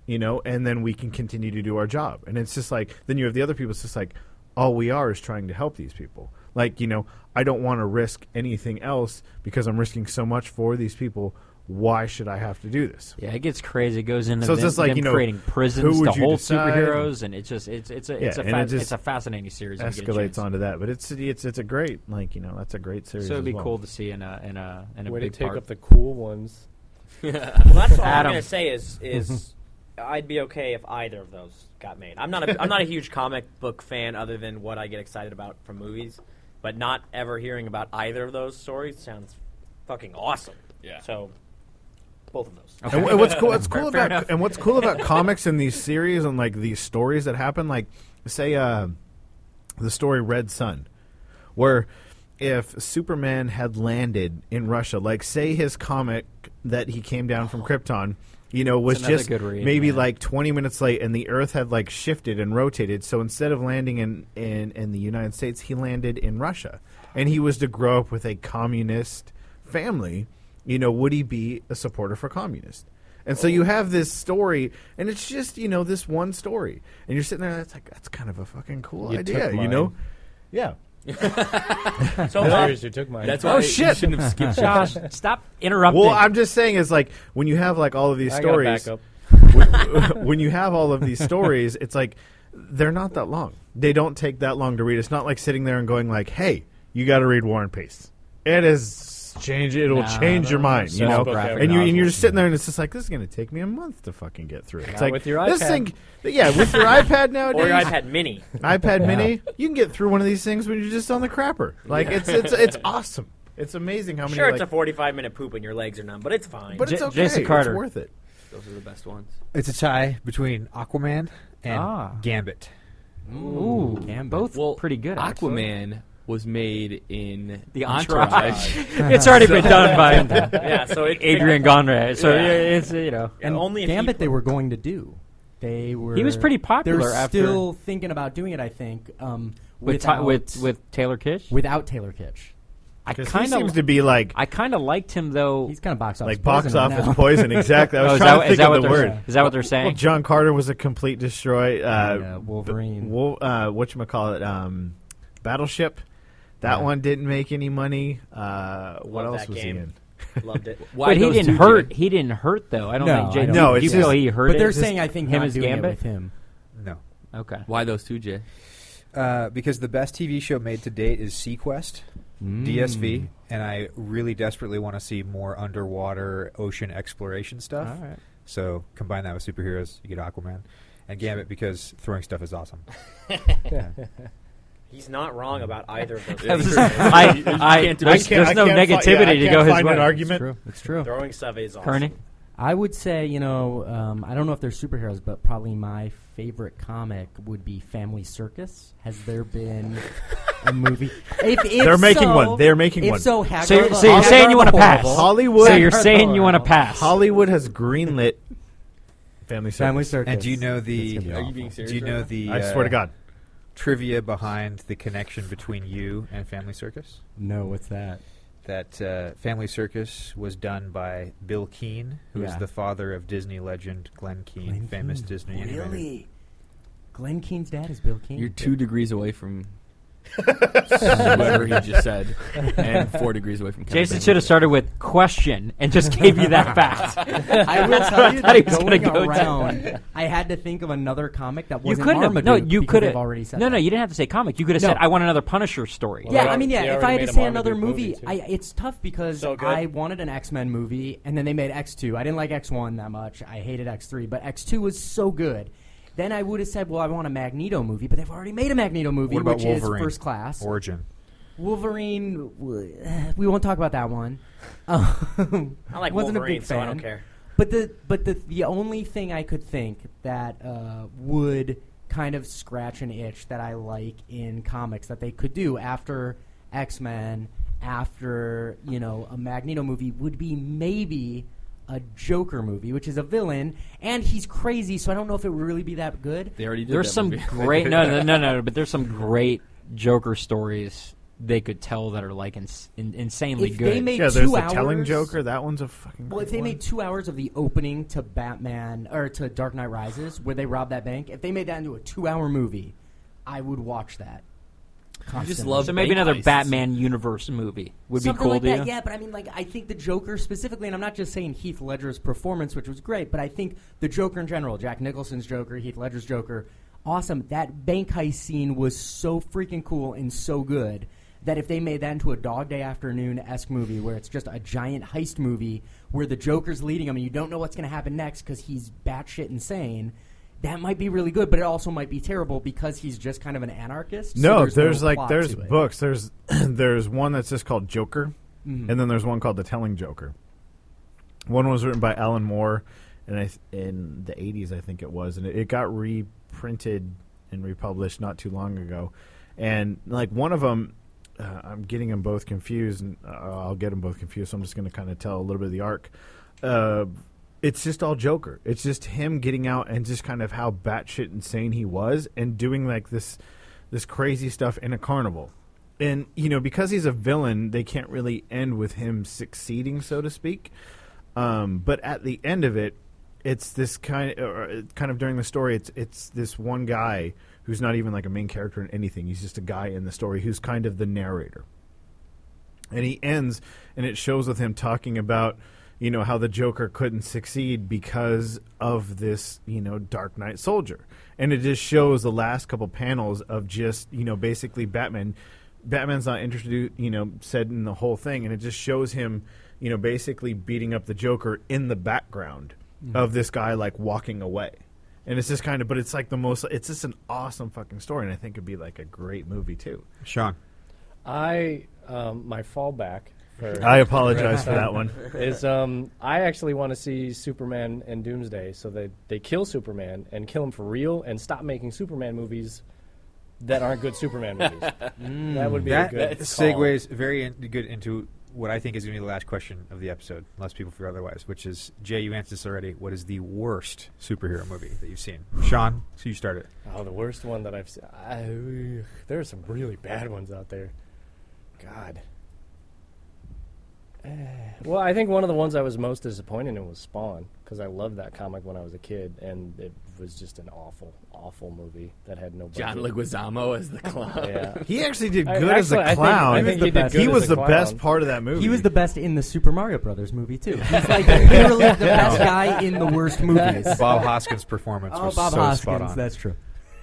you know, and then we can continue to do our job. And it's just like, then you have the other people, it's just like, all we are is trying to help these people. Like, you know, I don't want to risk anything else because I'm risking so much for these people. Why should I have to do this? Yeah, it gets crazy. It goes into So it's them, just like, them you know, creating prisons who would to you hold decide? superheroes, and it's just it's it's a Yeah, it's a and fa- it just it's a fascinating series. if you get a Escalates chance. onto that, but it's it's it's a great, like, you know, that's a great series. So it'd as be well. cool to see in a in a in a Way to big take part. up the cool ones. Well, that's all I'm Adam. gonna say is is I'd be okay if either of those got made. I'm not a I'm not a huge comic book fan other than what I get excited about from movies, but not ever hearing about either of those stories sounds fucking awesome. Yeah. So both of those. And, and what's cool, what's cool Fair about enough. and what's cool about comics and these series and like these stories that happen, like say uh, the story Red Sun, where if Superman had landed in Russia, like say his comic that he came down from Krypton, you know, was another just good read, maybe yeah. like twenty minutes late, and the Earth had like shifted and rotated. So instead of landing in, in in the United States, he landed in Russia, and he was to grow up with a communist family. You know, would he be a supporter for communist? And so you have this story, and it's just, you know, this one story. And you're sitting there, that's like, that's kind of a fucking cool You idea, took you know? mine. Yeah. So uh, Seriously, took mine. That's Oh, why you shit. shouldn't have skipped. Josh, stop interrupting. Well, I'm just saying, is like, when you have, like, all of these I gotta stories, back up. when, when you have all of these stories, it's like, they're not that long. They don't take that long to read. It's not like sitting there and going like, hey, you got to read War and Peace. It is change. It'll No, change no, your mind, so you know. graphic And you and you're novels. just sitting there, and it's just like, this is going to take me a month to fucking get through. It's Not like with your this iPad. thing, yeah, with your iPad nowadays, or your iPad Mini. iPad Mini, you can get through one of these things when you're just on the crapper. Like it's it's it's awesome. It's amazing how many. Sure, like, it's a forty-five minute poop and your legs are numb, but it's fine. but it's J- okay. Jason Carter. It's worth it. Those are the best ones. It's a tie between Aquaman and Ah. Gambit. Ooh, Gambit. both Well, pretty good. actually. Aquaman was made in The Entourage. Entourage. It's already been done by yeah, so it, Adrian Gondre. So Yeah. it's you know. And only if Gambit he- they were going to do. They were. He was pretty popular They're after- still thinking about doing it. I think um, with without, Ty- with with Taylor Kitsch. without Taylor Kitsch. I 'Cause he kind seems of to be like I kind of liked him though. He's kind of box office like box poison right office now. poison. Exactly. I was Oh, is trying that- to is think that of what the they're word. saying? Is that what they're saying? Well, John Carter was a complete destroy. Uh, And, uh, Wolverine. Wo- uh, whatchamacallit, um, Battleship. That Yeah. one didn't make any money. Uh, what Love else that was game. he in? Loved it. Why but he those didn't two, hurt. Jay? He didn't hurt though. I don't No, think. Jay, I don't. No, do it's you feel just- he hurt But it? they're Just saying I think him not as doing Gambit. it with him. No. Okay. Why those two, Jay? Uh, because the best T V show made to date is Sequest, D S V, and I really desperately want to see more underwater ocean exploration stuff. All right. So combine that with superheroes, you get Aquaman. And Gambit because throwing stuff is awesome. He's not wrong about either of those. That was things. just- I, I, can't do there's, it. there's I no can't fi- negativity yeah, I to can't go his find way. an argument. It's true. It's true. Throwing stuff is awesome. Kearney? I would say, you know, um, I don't know if they're superheroes, but probably my favorite comic would be Family Circus. Has there been a movie? If, if They're making so- one. They're making if one. so, Hagar So, you're- the- so you're Hagar saying you the want to pass? Horrible. Hollywood. So you're Hagar saying the you want to Horrible. pass? Hollywood has greenlit Family Circus. Family Circus. And do you know It's the gonna be Are you awful. being serious do you right know now? the I uh, swear to God. trivia behind the connection between you and Family Circus? No, what's that? That uh, Family Circus was done by Bill Keane, who is Yeah. the father of Disney legend Glenn Keane, Glenn famous Keane. Disney animator. Really? Glenn Keane's dad is Bill Keane. You're two degrees away from whatever he just said, and four degrees away from. Kevin Jason Bacon. should have started with question and just gave you that fact. I will tell you thought he that was gonna going go to- around, I had to think of another comic that You wasn't couldn't have. Marmaduke No, you because could they've have already said No, that. no, you didn't have to say comic. You could have No. said, "I want another Punisher story." Well, Yeah, they I mean, al- yeah. they If already I had made to a say another Marmaduke movie, movie, too. I, it's tough because So good. I wanted an X-Men movie, and then they made X two. I didn't like X one that much. I hated X three, but X two was so good. Then I would have said, well, I want a Magneto movie, but they've already made a Magneto movie, What about which Wolverine? is First Class. Origin. Wolverine, w- eh, we won't talk about that one. Um, I like wasn't Wolverine, a big so fan. I don't care. But the but the the only thing I could think that uh, would kind of scratch an itch that I like in comics that they could do after X-Men, after, you know, a Magneto movie would be maybe a Joker movie, which is a villain, and he's crazy, so I don't know if it would really be that good. They already did There's that some movie. great no, no, no, no, but there's some great Joker stories they could tell that are like ins- in, insanely If good. they made Yeah, there's two the hours, Telling Joker. That one's a fucking. Well, if great they one. made two hours of the opening to Batman or to Dark Knight Rises, where they rob that bank, if they made that into a two-hour movie, I would watch that. Constantly. love so maybe bank another heists. Batman universe movie would Something be cool like to that, you. yeah. But I mean, like, I think the Joker specifically, and I'm not just saying Heath Ledger's performance, which was great, but I think the Joker in general, Jack Nicholson's Joker, Heath Ledger's Joker, awesome. That bank heist scene was so freaking cool and so good that if they made that into a Dog Day Afternoon-esque movie where it's just a giant heist movie where the Joker's leading them and you don't know what's going to happen next because he's batshit insane, that might be really good, but it also might be terrible because he's just kind of an anarchist. No, so there's, there's no like plot there's to it. books. There's there's one that's just called Joker, Mhm. and then there's one called The Telling Joker. One was written by Alan Moore, and I th- in the eighties, I think it was, and it, it got reprinted and republished not too long ago. And like one of them, uh, I'm getting them both confused, and uh, I'll get them both confused. So I'm just going to kind of tell a little bit of the arc. Uh, It's just all Joker. It's just him getting out and just kind of how batshit insane he was and doing like this this crazy stuff in a carnival. And, you know, because he's a villain, they can't really end with him succeeding, so to speak. Um, but at the end of it, it's this kind of, or kind of during the story, it's it's this one guy who's not even like a main character in anything. He's just a guy in the story who's kind of the narrator. And he ends, and it shows with him talking about, you know, how the Joker couldn't succeed because of this, you know, Dark Knight soldier. And it just shows the last couple panels of just, you know, basically Batman. Batman's not introduced, you know, said in the whole thing. And it just shows him, you know, basically beating up the Joker in the background mm-hmm. of this guy, like, walking away. And it's just kind of, but it's like the most, it's just an awesome fucking story. And I think it'd be like a great movie, too. Sean. I, um, my fallback. For I apologize for that one. Is um, I actually want to see Superman and Doomsday, so they they kill Superman and kill him for real, and stop making Superman movies that aren't good Superman movies. Mm, that would be that, a good that call. segues very in, good into what I think is going to be the last question of the episode, unless people feel otherwise. Which is, Jay, you answered this already. What is the worst superhero movie that you've seen? Sean, so you started. Oh, the worst one that I've seen. I, there are some really bad ones out there. God. Well, I think one of the ones I was most disappointed in was Spawn, because I loved that comic when I was a kid, and it was just an awful, awful movie that had no budget. John Leguizamo as the clown. Yeah. He actually did I- good as a actually, I think- clown. I think he did good he as was a the clown. best part of that movie. He was the best in the Super Mario Brothers movie too. He's like literally the best guy in the worst movies. Bob Hoskins' performance Oh, was Bob so Hoskins, spot on. that's true.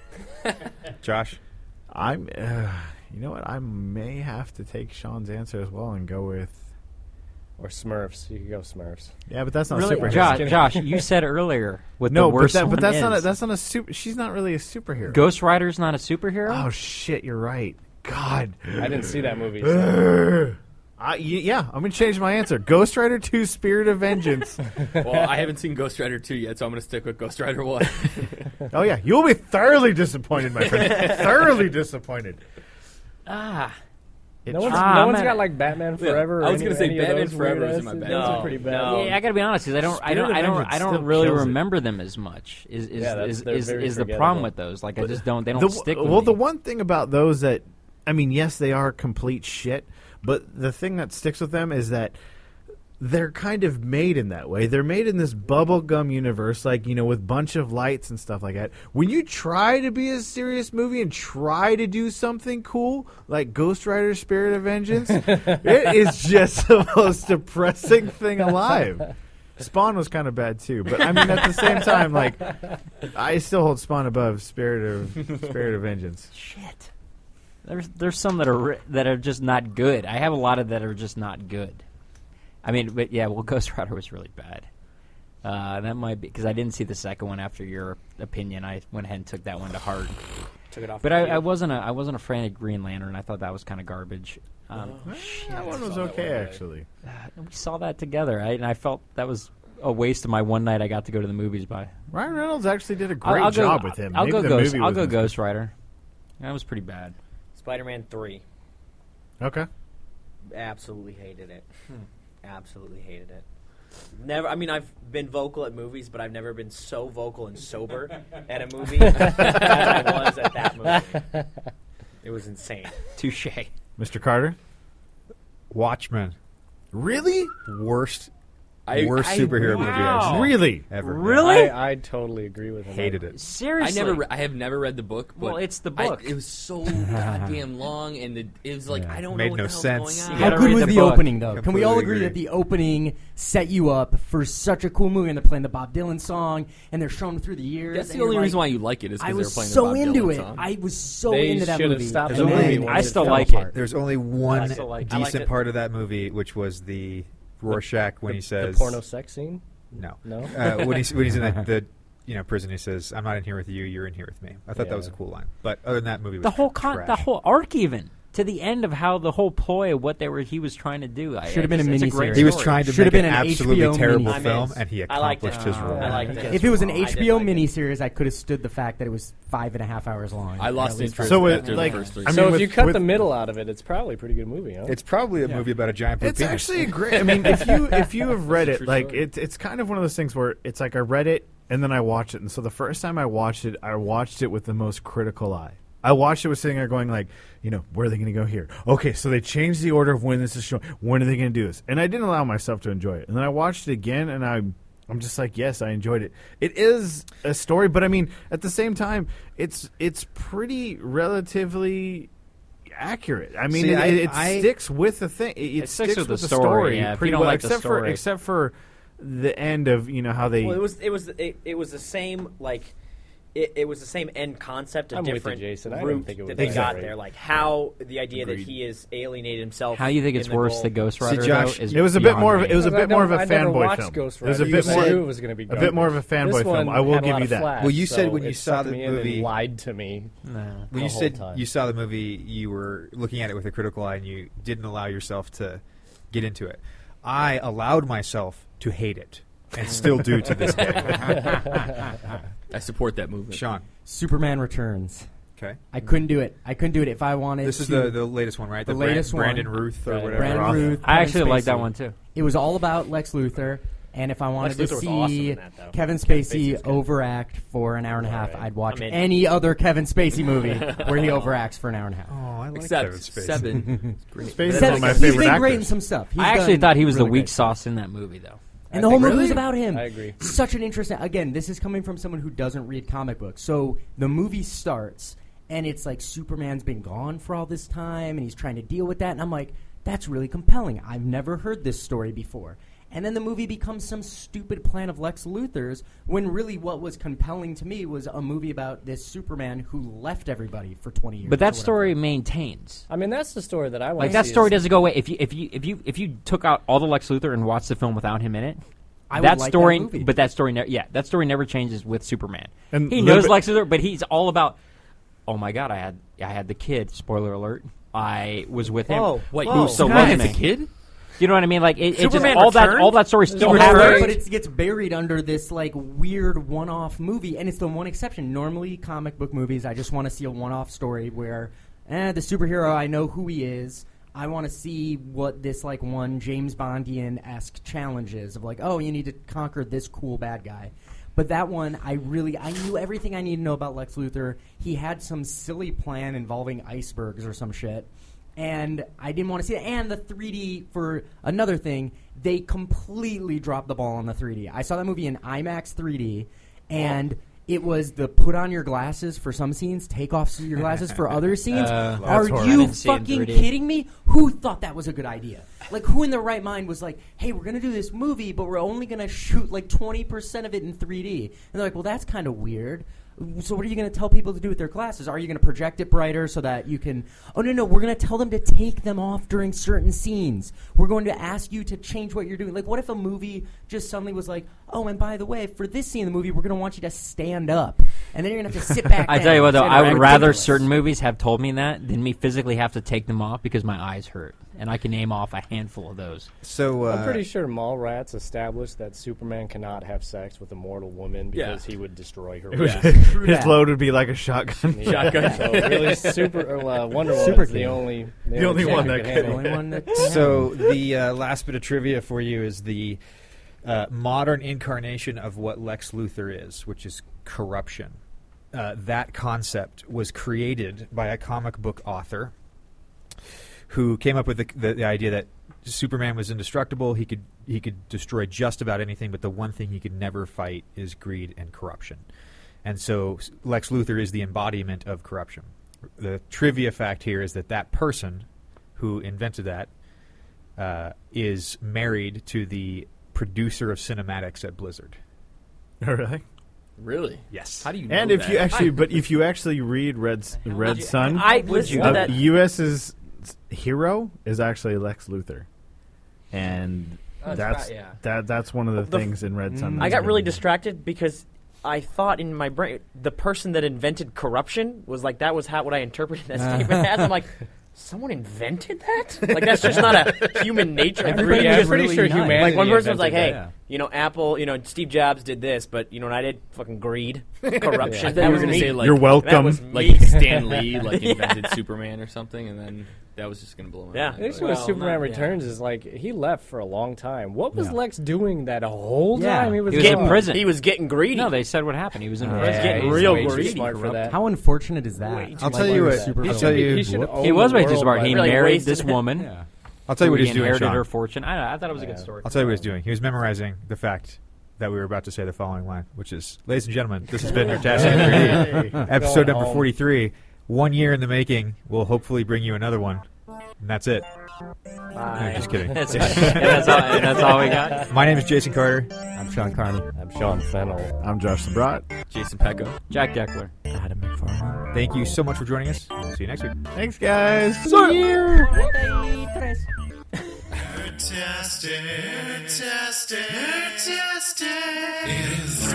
Josh? I'm. Uh, you know what? I may have to take Sean's answer as well and go with. Or Smurfs. You could go Smurfs. Yeah, but that's not Really, a superhero. Josh, Josh, you said earlier what no, the worst but, that, but one that's is. not. A, that's not a super. She's not really a superhero. Ghost Rider's not a superhero. Oh shit! You're right. God. I didn't see that movie. So. I, y- yeah, I'm gonna change my answer. Ghost Rider two: Spirit of Vengeance. Well, I haven't seen Ghost Rider two yet, so I'm going to stick with Ghost Rider one. Oh yeah, you'll be thoroughly disappointed, my friend. Thoroughly disappointed. Ah. No one's, Ah, no I'm one's at- got like Batman Yeah, Forever. or I was any- gonna say any of Batman those Forever weird is in my asses. bag. Those No, are pretty bad. no. Yeah, I gotta be honest, because I don't, I Spirit don't, of I don't, Vengeance I don't still really kills it. remember them as much. Is is Yeah, that's- is, they're is, very is the forgettable. problem with those? Like, I just don't, they don't The- stick with well, me. the one thing about those that, I mean, yes, they are complete shit, but the thing that sticks with them is that they're kind of made in that way. They're made in this bubblegum universe, like, you know, with bunch of lights and stuff like that. When you try to be a serious movie and try to do something cool, like Ghost Rider Spirit of Vengeance, it is just the most depressing thing alive. Spawn was kind of bad too, but I mean, at the same time, like, I still hold Spawn above Spirit of Spirit of Vengeance. Shit. There's there's some that are ri- that are just not good. I have a lot of that are just not good. I mean, but yeah, well, Ghost Rider was really bad. Uh, that might be because I didn't see the second one after your opinion. I went ahead and took that one to heart. Took it off. But the I, field. I wasn't a I wasn't a fan of Green Lantern. I thought that was kind of garbage. Um, That one was okay, actually. uh, we saw that together, right? And I felt that was a waste of my one night I got to go to the movies by. Ryan Reynolds actually did a I'll- great I'll go- job with him. I'll Maybe go the Ghost. movie I'll go wasn't- Ghost Rider. That was pretty bad. Spider-Man three. Okay. Absolutely hated it. Absolutely hated it. Never. I mean, I've been vocal at movies, but I've never been so vocal and sober at a movie as I was at that movie. It was insane. Touche. Mister Carter? Watchmen. Really? Worst, I- worst I- superhero movie I've seen Really? ever. Really? I, I totally agree with him. Hated it. I Seriously. never, re- I have never read the book. But Well, it's the I- book. it was so goddamn long, and it, it was like Yeah. I don't Made know what no the hell's sense. going You on. How gotta good read was the the, book. opening, though? Can we all Completely agree agree. that the opening set you up for such a cool movie, and they're playing the Bob Dylan song, and they're showing through the years? That's and the only you're reason like, why you like it is I because they were was playing so the Bob into Dylan it. song. I was so They into that should have movie. stopped There's the only- movie. when I it still fell like it. apart. There's only one still like it. I decent liked it. part of that movie, which was the Rorschach when he says The porno sex scene? No, No? Uh, when he's when he's in the, the you know prison, he says, "I'm not in here with you. You're in here with me." I thought that was a Yeah. cool line. But other than that, movie was the whole tr- con- trash. the whole arc, even to the end of how the whole ploy of what they were he was trying to do. I- Should have been it's- a it's great miniseries. He was story. trying to Should've make been an an absolutely H B O terrible mini- film, I and he I liked accomplished it. his role. I liked it. If it was an I did H B O like it. miniseries, I could have stood the fact that it was five and a half hours long. I lost At least interest So it- after like, the first three. I mean, so if with- you cut with- the middle out of it, it's probably a pretty good movie, huh? It's probably a movie about a giant poop It's penis. actually a great. I mean, if you if you have read That's a it, true like story. it's it's kind of one of those things where it's like I read it and then I watched it, and so the first time I watched it, I watched it with the most critical eye. I watched it with sitting there going like, you know, where are they going to go here? Okay, so they changed the order of when this is shown. When are they going to do this? And I didn't allow myself to enjoy it. And then I watched it again, and I, I'm just like, yes, I enjoyed it. It is a story, but I mean, at the same time, it's it's pretty relatively accurate. I mean, See, it, I- it, it I- sticks with the thing. It, it It sticks with with the the story, story, yeah. If you pretty don't well, like the except for story. except for the end of you know how they. Well, it was it was it, it was the same like it, it was the same end concept, a I'm with you, different Jason. I didn't route think it was that they that got great. there. Like how the idea Agreed. that he is alienated himself. How you think it's in the worse goal. than Ghost Rider? Josh, though, is It was a bit beyond more. Of, me. it was a Because I bit more of a don't- I never fanboy watched film. Ghost It was a Rider. bit You more. knew it was gonna be a bit garbage. more of a fanboy This film. one I will had a give lot you of that. flash, Well, you said so when you it saw sucked the me in and movie- lied to me. No. When the you whole said time. you saw the movie, you were looking at it with a critical eye, and you didn't allow yourself to get into it. I allowed myself to hate it, and still do to this day. I support that movement. Sean, Superman Returns. okay, I couldn't do it. I couldn't do it if I wanted. this is to. the the latest one, right? The Bran- latest one. Brandon Ruth or Brandon- whatever. Brandon Roth. Ruth. I Kevin actually like that Spacey. one too. It was all about Lex Luthor, and if I wanted Lex to Luthor was see awesome in that, though. Kevin Kevin Spacey Spacey was good. overact for an hour and a half, Right. I'd watch I'm in. any other Kevin Spacey movie where he overacts for an hour and a half. Oh, I like Except Kevin Spacey. seven. Great. Spacey's Seven- one of my he's favorite been great in actors. some stuff. He's I actually done thought he was really the weak great. sauce in that movie, though. And the whole movie Really? was about him. I agree. Such an interesting. Again, this is coming from someone who doesn't read comic books. So the movie starts, and it's like Superman's been gone for all this time, and he's trying to deal with that. And I'm like, that's really compelling. I've never heard this story before. And then the movie becomes some stupid plan of Lex Luthor's, when really what was compelling to me was a movie about this Superman who left everybody for twenty years. But or that whatever. story maintains. I mean, that's the story that I want. Like that story doesn't go away if you if you if you if you took out all the Lex Luthor and watched the film without him in it. I would that like story, that movie. but that story, ne- yeah, that story never changes with Superman. And he little knows bit- Lex Luthor, but he's all about. Oh my God, I had I had the kid. Spoiler alert. I was with him. Whoa, Wait, whoa. who so Guys. loved the kid? You know what I mean? Like it, it just Superman all that Returned? all that story still But happens. it gets buried under this like weird one-off movie, and it's the one exception. Normally, comic book movies, I just want to see a one-off story where, eh, the superhero, I know who he is. I want to see what this like one James Bondian-esque challenge is of like, oh, you need to conquer this cool bad guy. But that one, I really, I knew everything I needed to know about Lex Luthor. He had some silly plan involving icebergs or some shit. And I didn't want to see it. And the three D, for another thing, they completely dropped the ball on the three D. I saw that movie in IMAX three D, and it was the put on your glasses for some scenes, take off your glasses for other scenes. Uh, Are That's horrible. I you didn't see it in fucking three D. kidding me? Who thought that was a good idea? Like, who in their right mind was like, hey, we're going to do this movie, but we're only going to shoot like twenty percent of it in three D? And they're like, well, that's kind of weird. So what are you going to tell people to do with their glasses? Are you going to project it brighter so that you can... Oh, no, no, we're going to tell them to take them off during certain scenes. We're going to ask you to change what you're doing. Like, what if a movie just suddenly was like, oh, and by the way, for this scene in the movie, we're going to want you to stand up. And then you're going to have to sit back I down. tell you what, though, It's I would rather ridiculous. certain movies have told me that than me physically have to take them off because my eyes hurt, and I can name off a handful of those. So uh, I'm pretty sure Mallrats established that Superman cannot have sex with a mortal woman because he would destroy her. His that. load would be like a shotgun. Yeah. Shotgun. So really, super or, uh, Wonder Woman's Super the King. only The only chick one who that can could. The handle only it. one that... So the uh, last bit of trivia for you is the uh, modern incarnation of what Lex Luthor is, which is corruption. Uh, that concept was created by a comic book author who came up with the, the, the idea that Superman was indestructible. He could he could destroy just about anything, but the one thing he could never fight is greed and corruption. And so Lex Luthor is the embodiment of corruption. The trivia fact here is that that person who invented that uh, is married to the producer of cinematics at Blizzard. Oh, really? Really? Yes. How do you know And if that? you actually, but if you actually read Red Red you- Sun, I listened to uh, that. U S's hero is actually Lex Luthor, and Oh, that's right, yeah. that that's one of the, The f- things in Red Sun. I that's got been- really distracted because I thought in my brain the person that invented corruption was like that was how what I interpreted that statement as. I'm like, someone invented that? Like that's just not a human nature. Like, Everybody really is just- pretty really sure nice. humanity like one person was like, invented "Hey, that. you know, Apple, you know, Steve Jobs did this, but you know what I did? Fucking greed, corruption." I thought That you were was going to me. say like You're That welcome. was like me. Stan Lee like invented Superman or something, and then that was just going to blow my Yeah. mind. The issue but- with Well, Superman not- yeah. Returns is like he left for a long time. What was Yeah. Lex doing that whole Yeah. time? He was, He was in gone? prison. He was getting greedy. No, they said what happened. He was in Uh, prison. He's getting he's real way too greedy. smart for that. How unfortunate is that? I'll Like, tell you we're what- super I'll close. tell you- He, should Whoop. own He was the way too world smart. by He now. Really married wasted this it. woman. Yeah. I'll tell you what He he's doing, inherited Sean. her fortune. I, don't know, I thought it was a good Yeah. story. I'll tell you what he's doing. He was memorizing the fact that we were about to say the following line, which is, ladies and gentlemen, this has been Nerdtastic in three D, episode number home. forty-three. One year in the making. We'll hopefully bring you another one. And that's it. No, Bye. just kidding. That's, and that's, all, and that's all we got. My name is Jason Carter. I'm Sean Carney. I'm Sean Fennel. I'm Josh Labrat. Jason Pecco. Jack Deckler. Adam McFarlane. Thank you so much for joining us. We'll see you next week. Thanks, guys. Fantastic, fantastic, fantastic.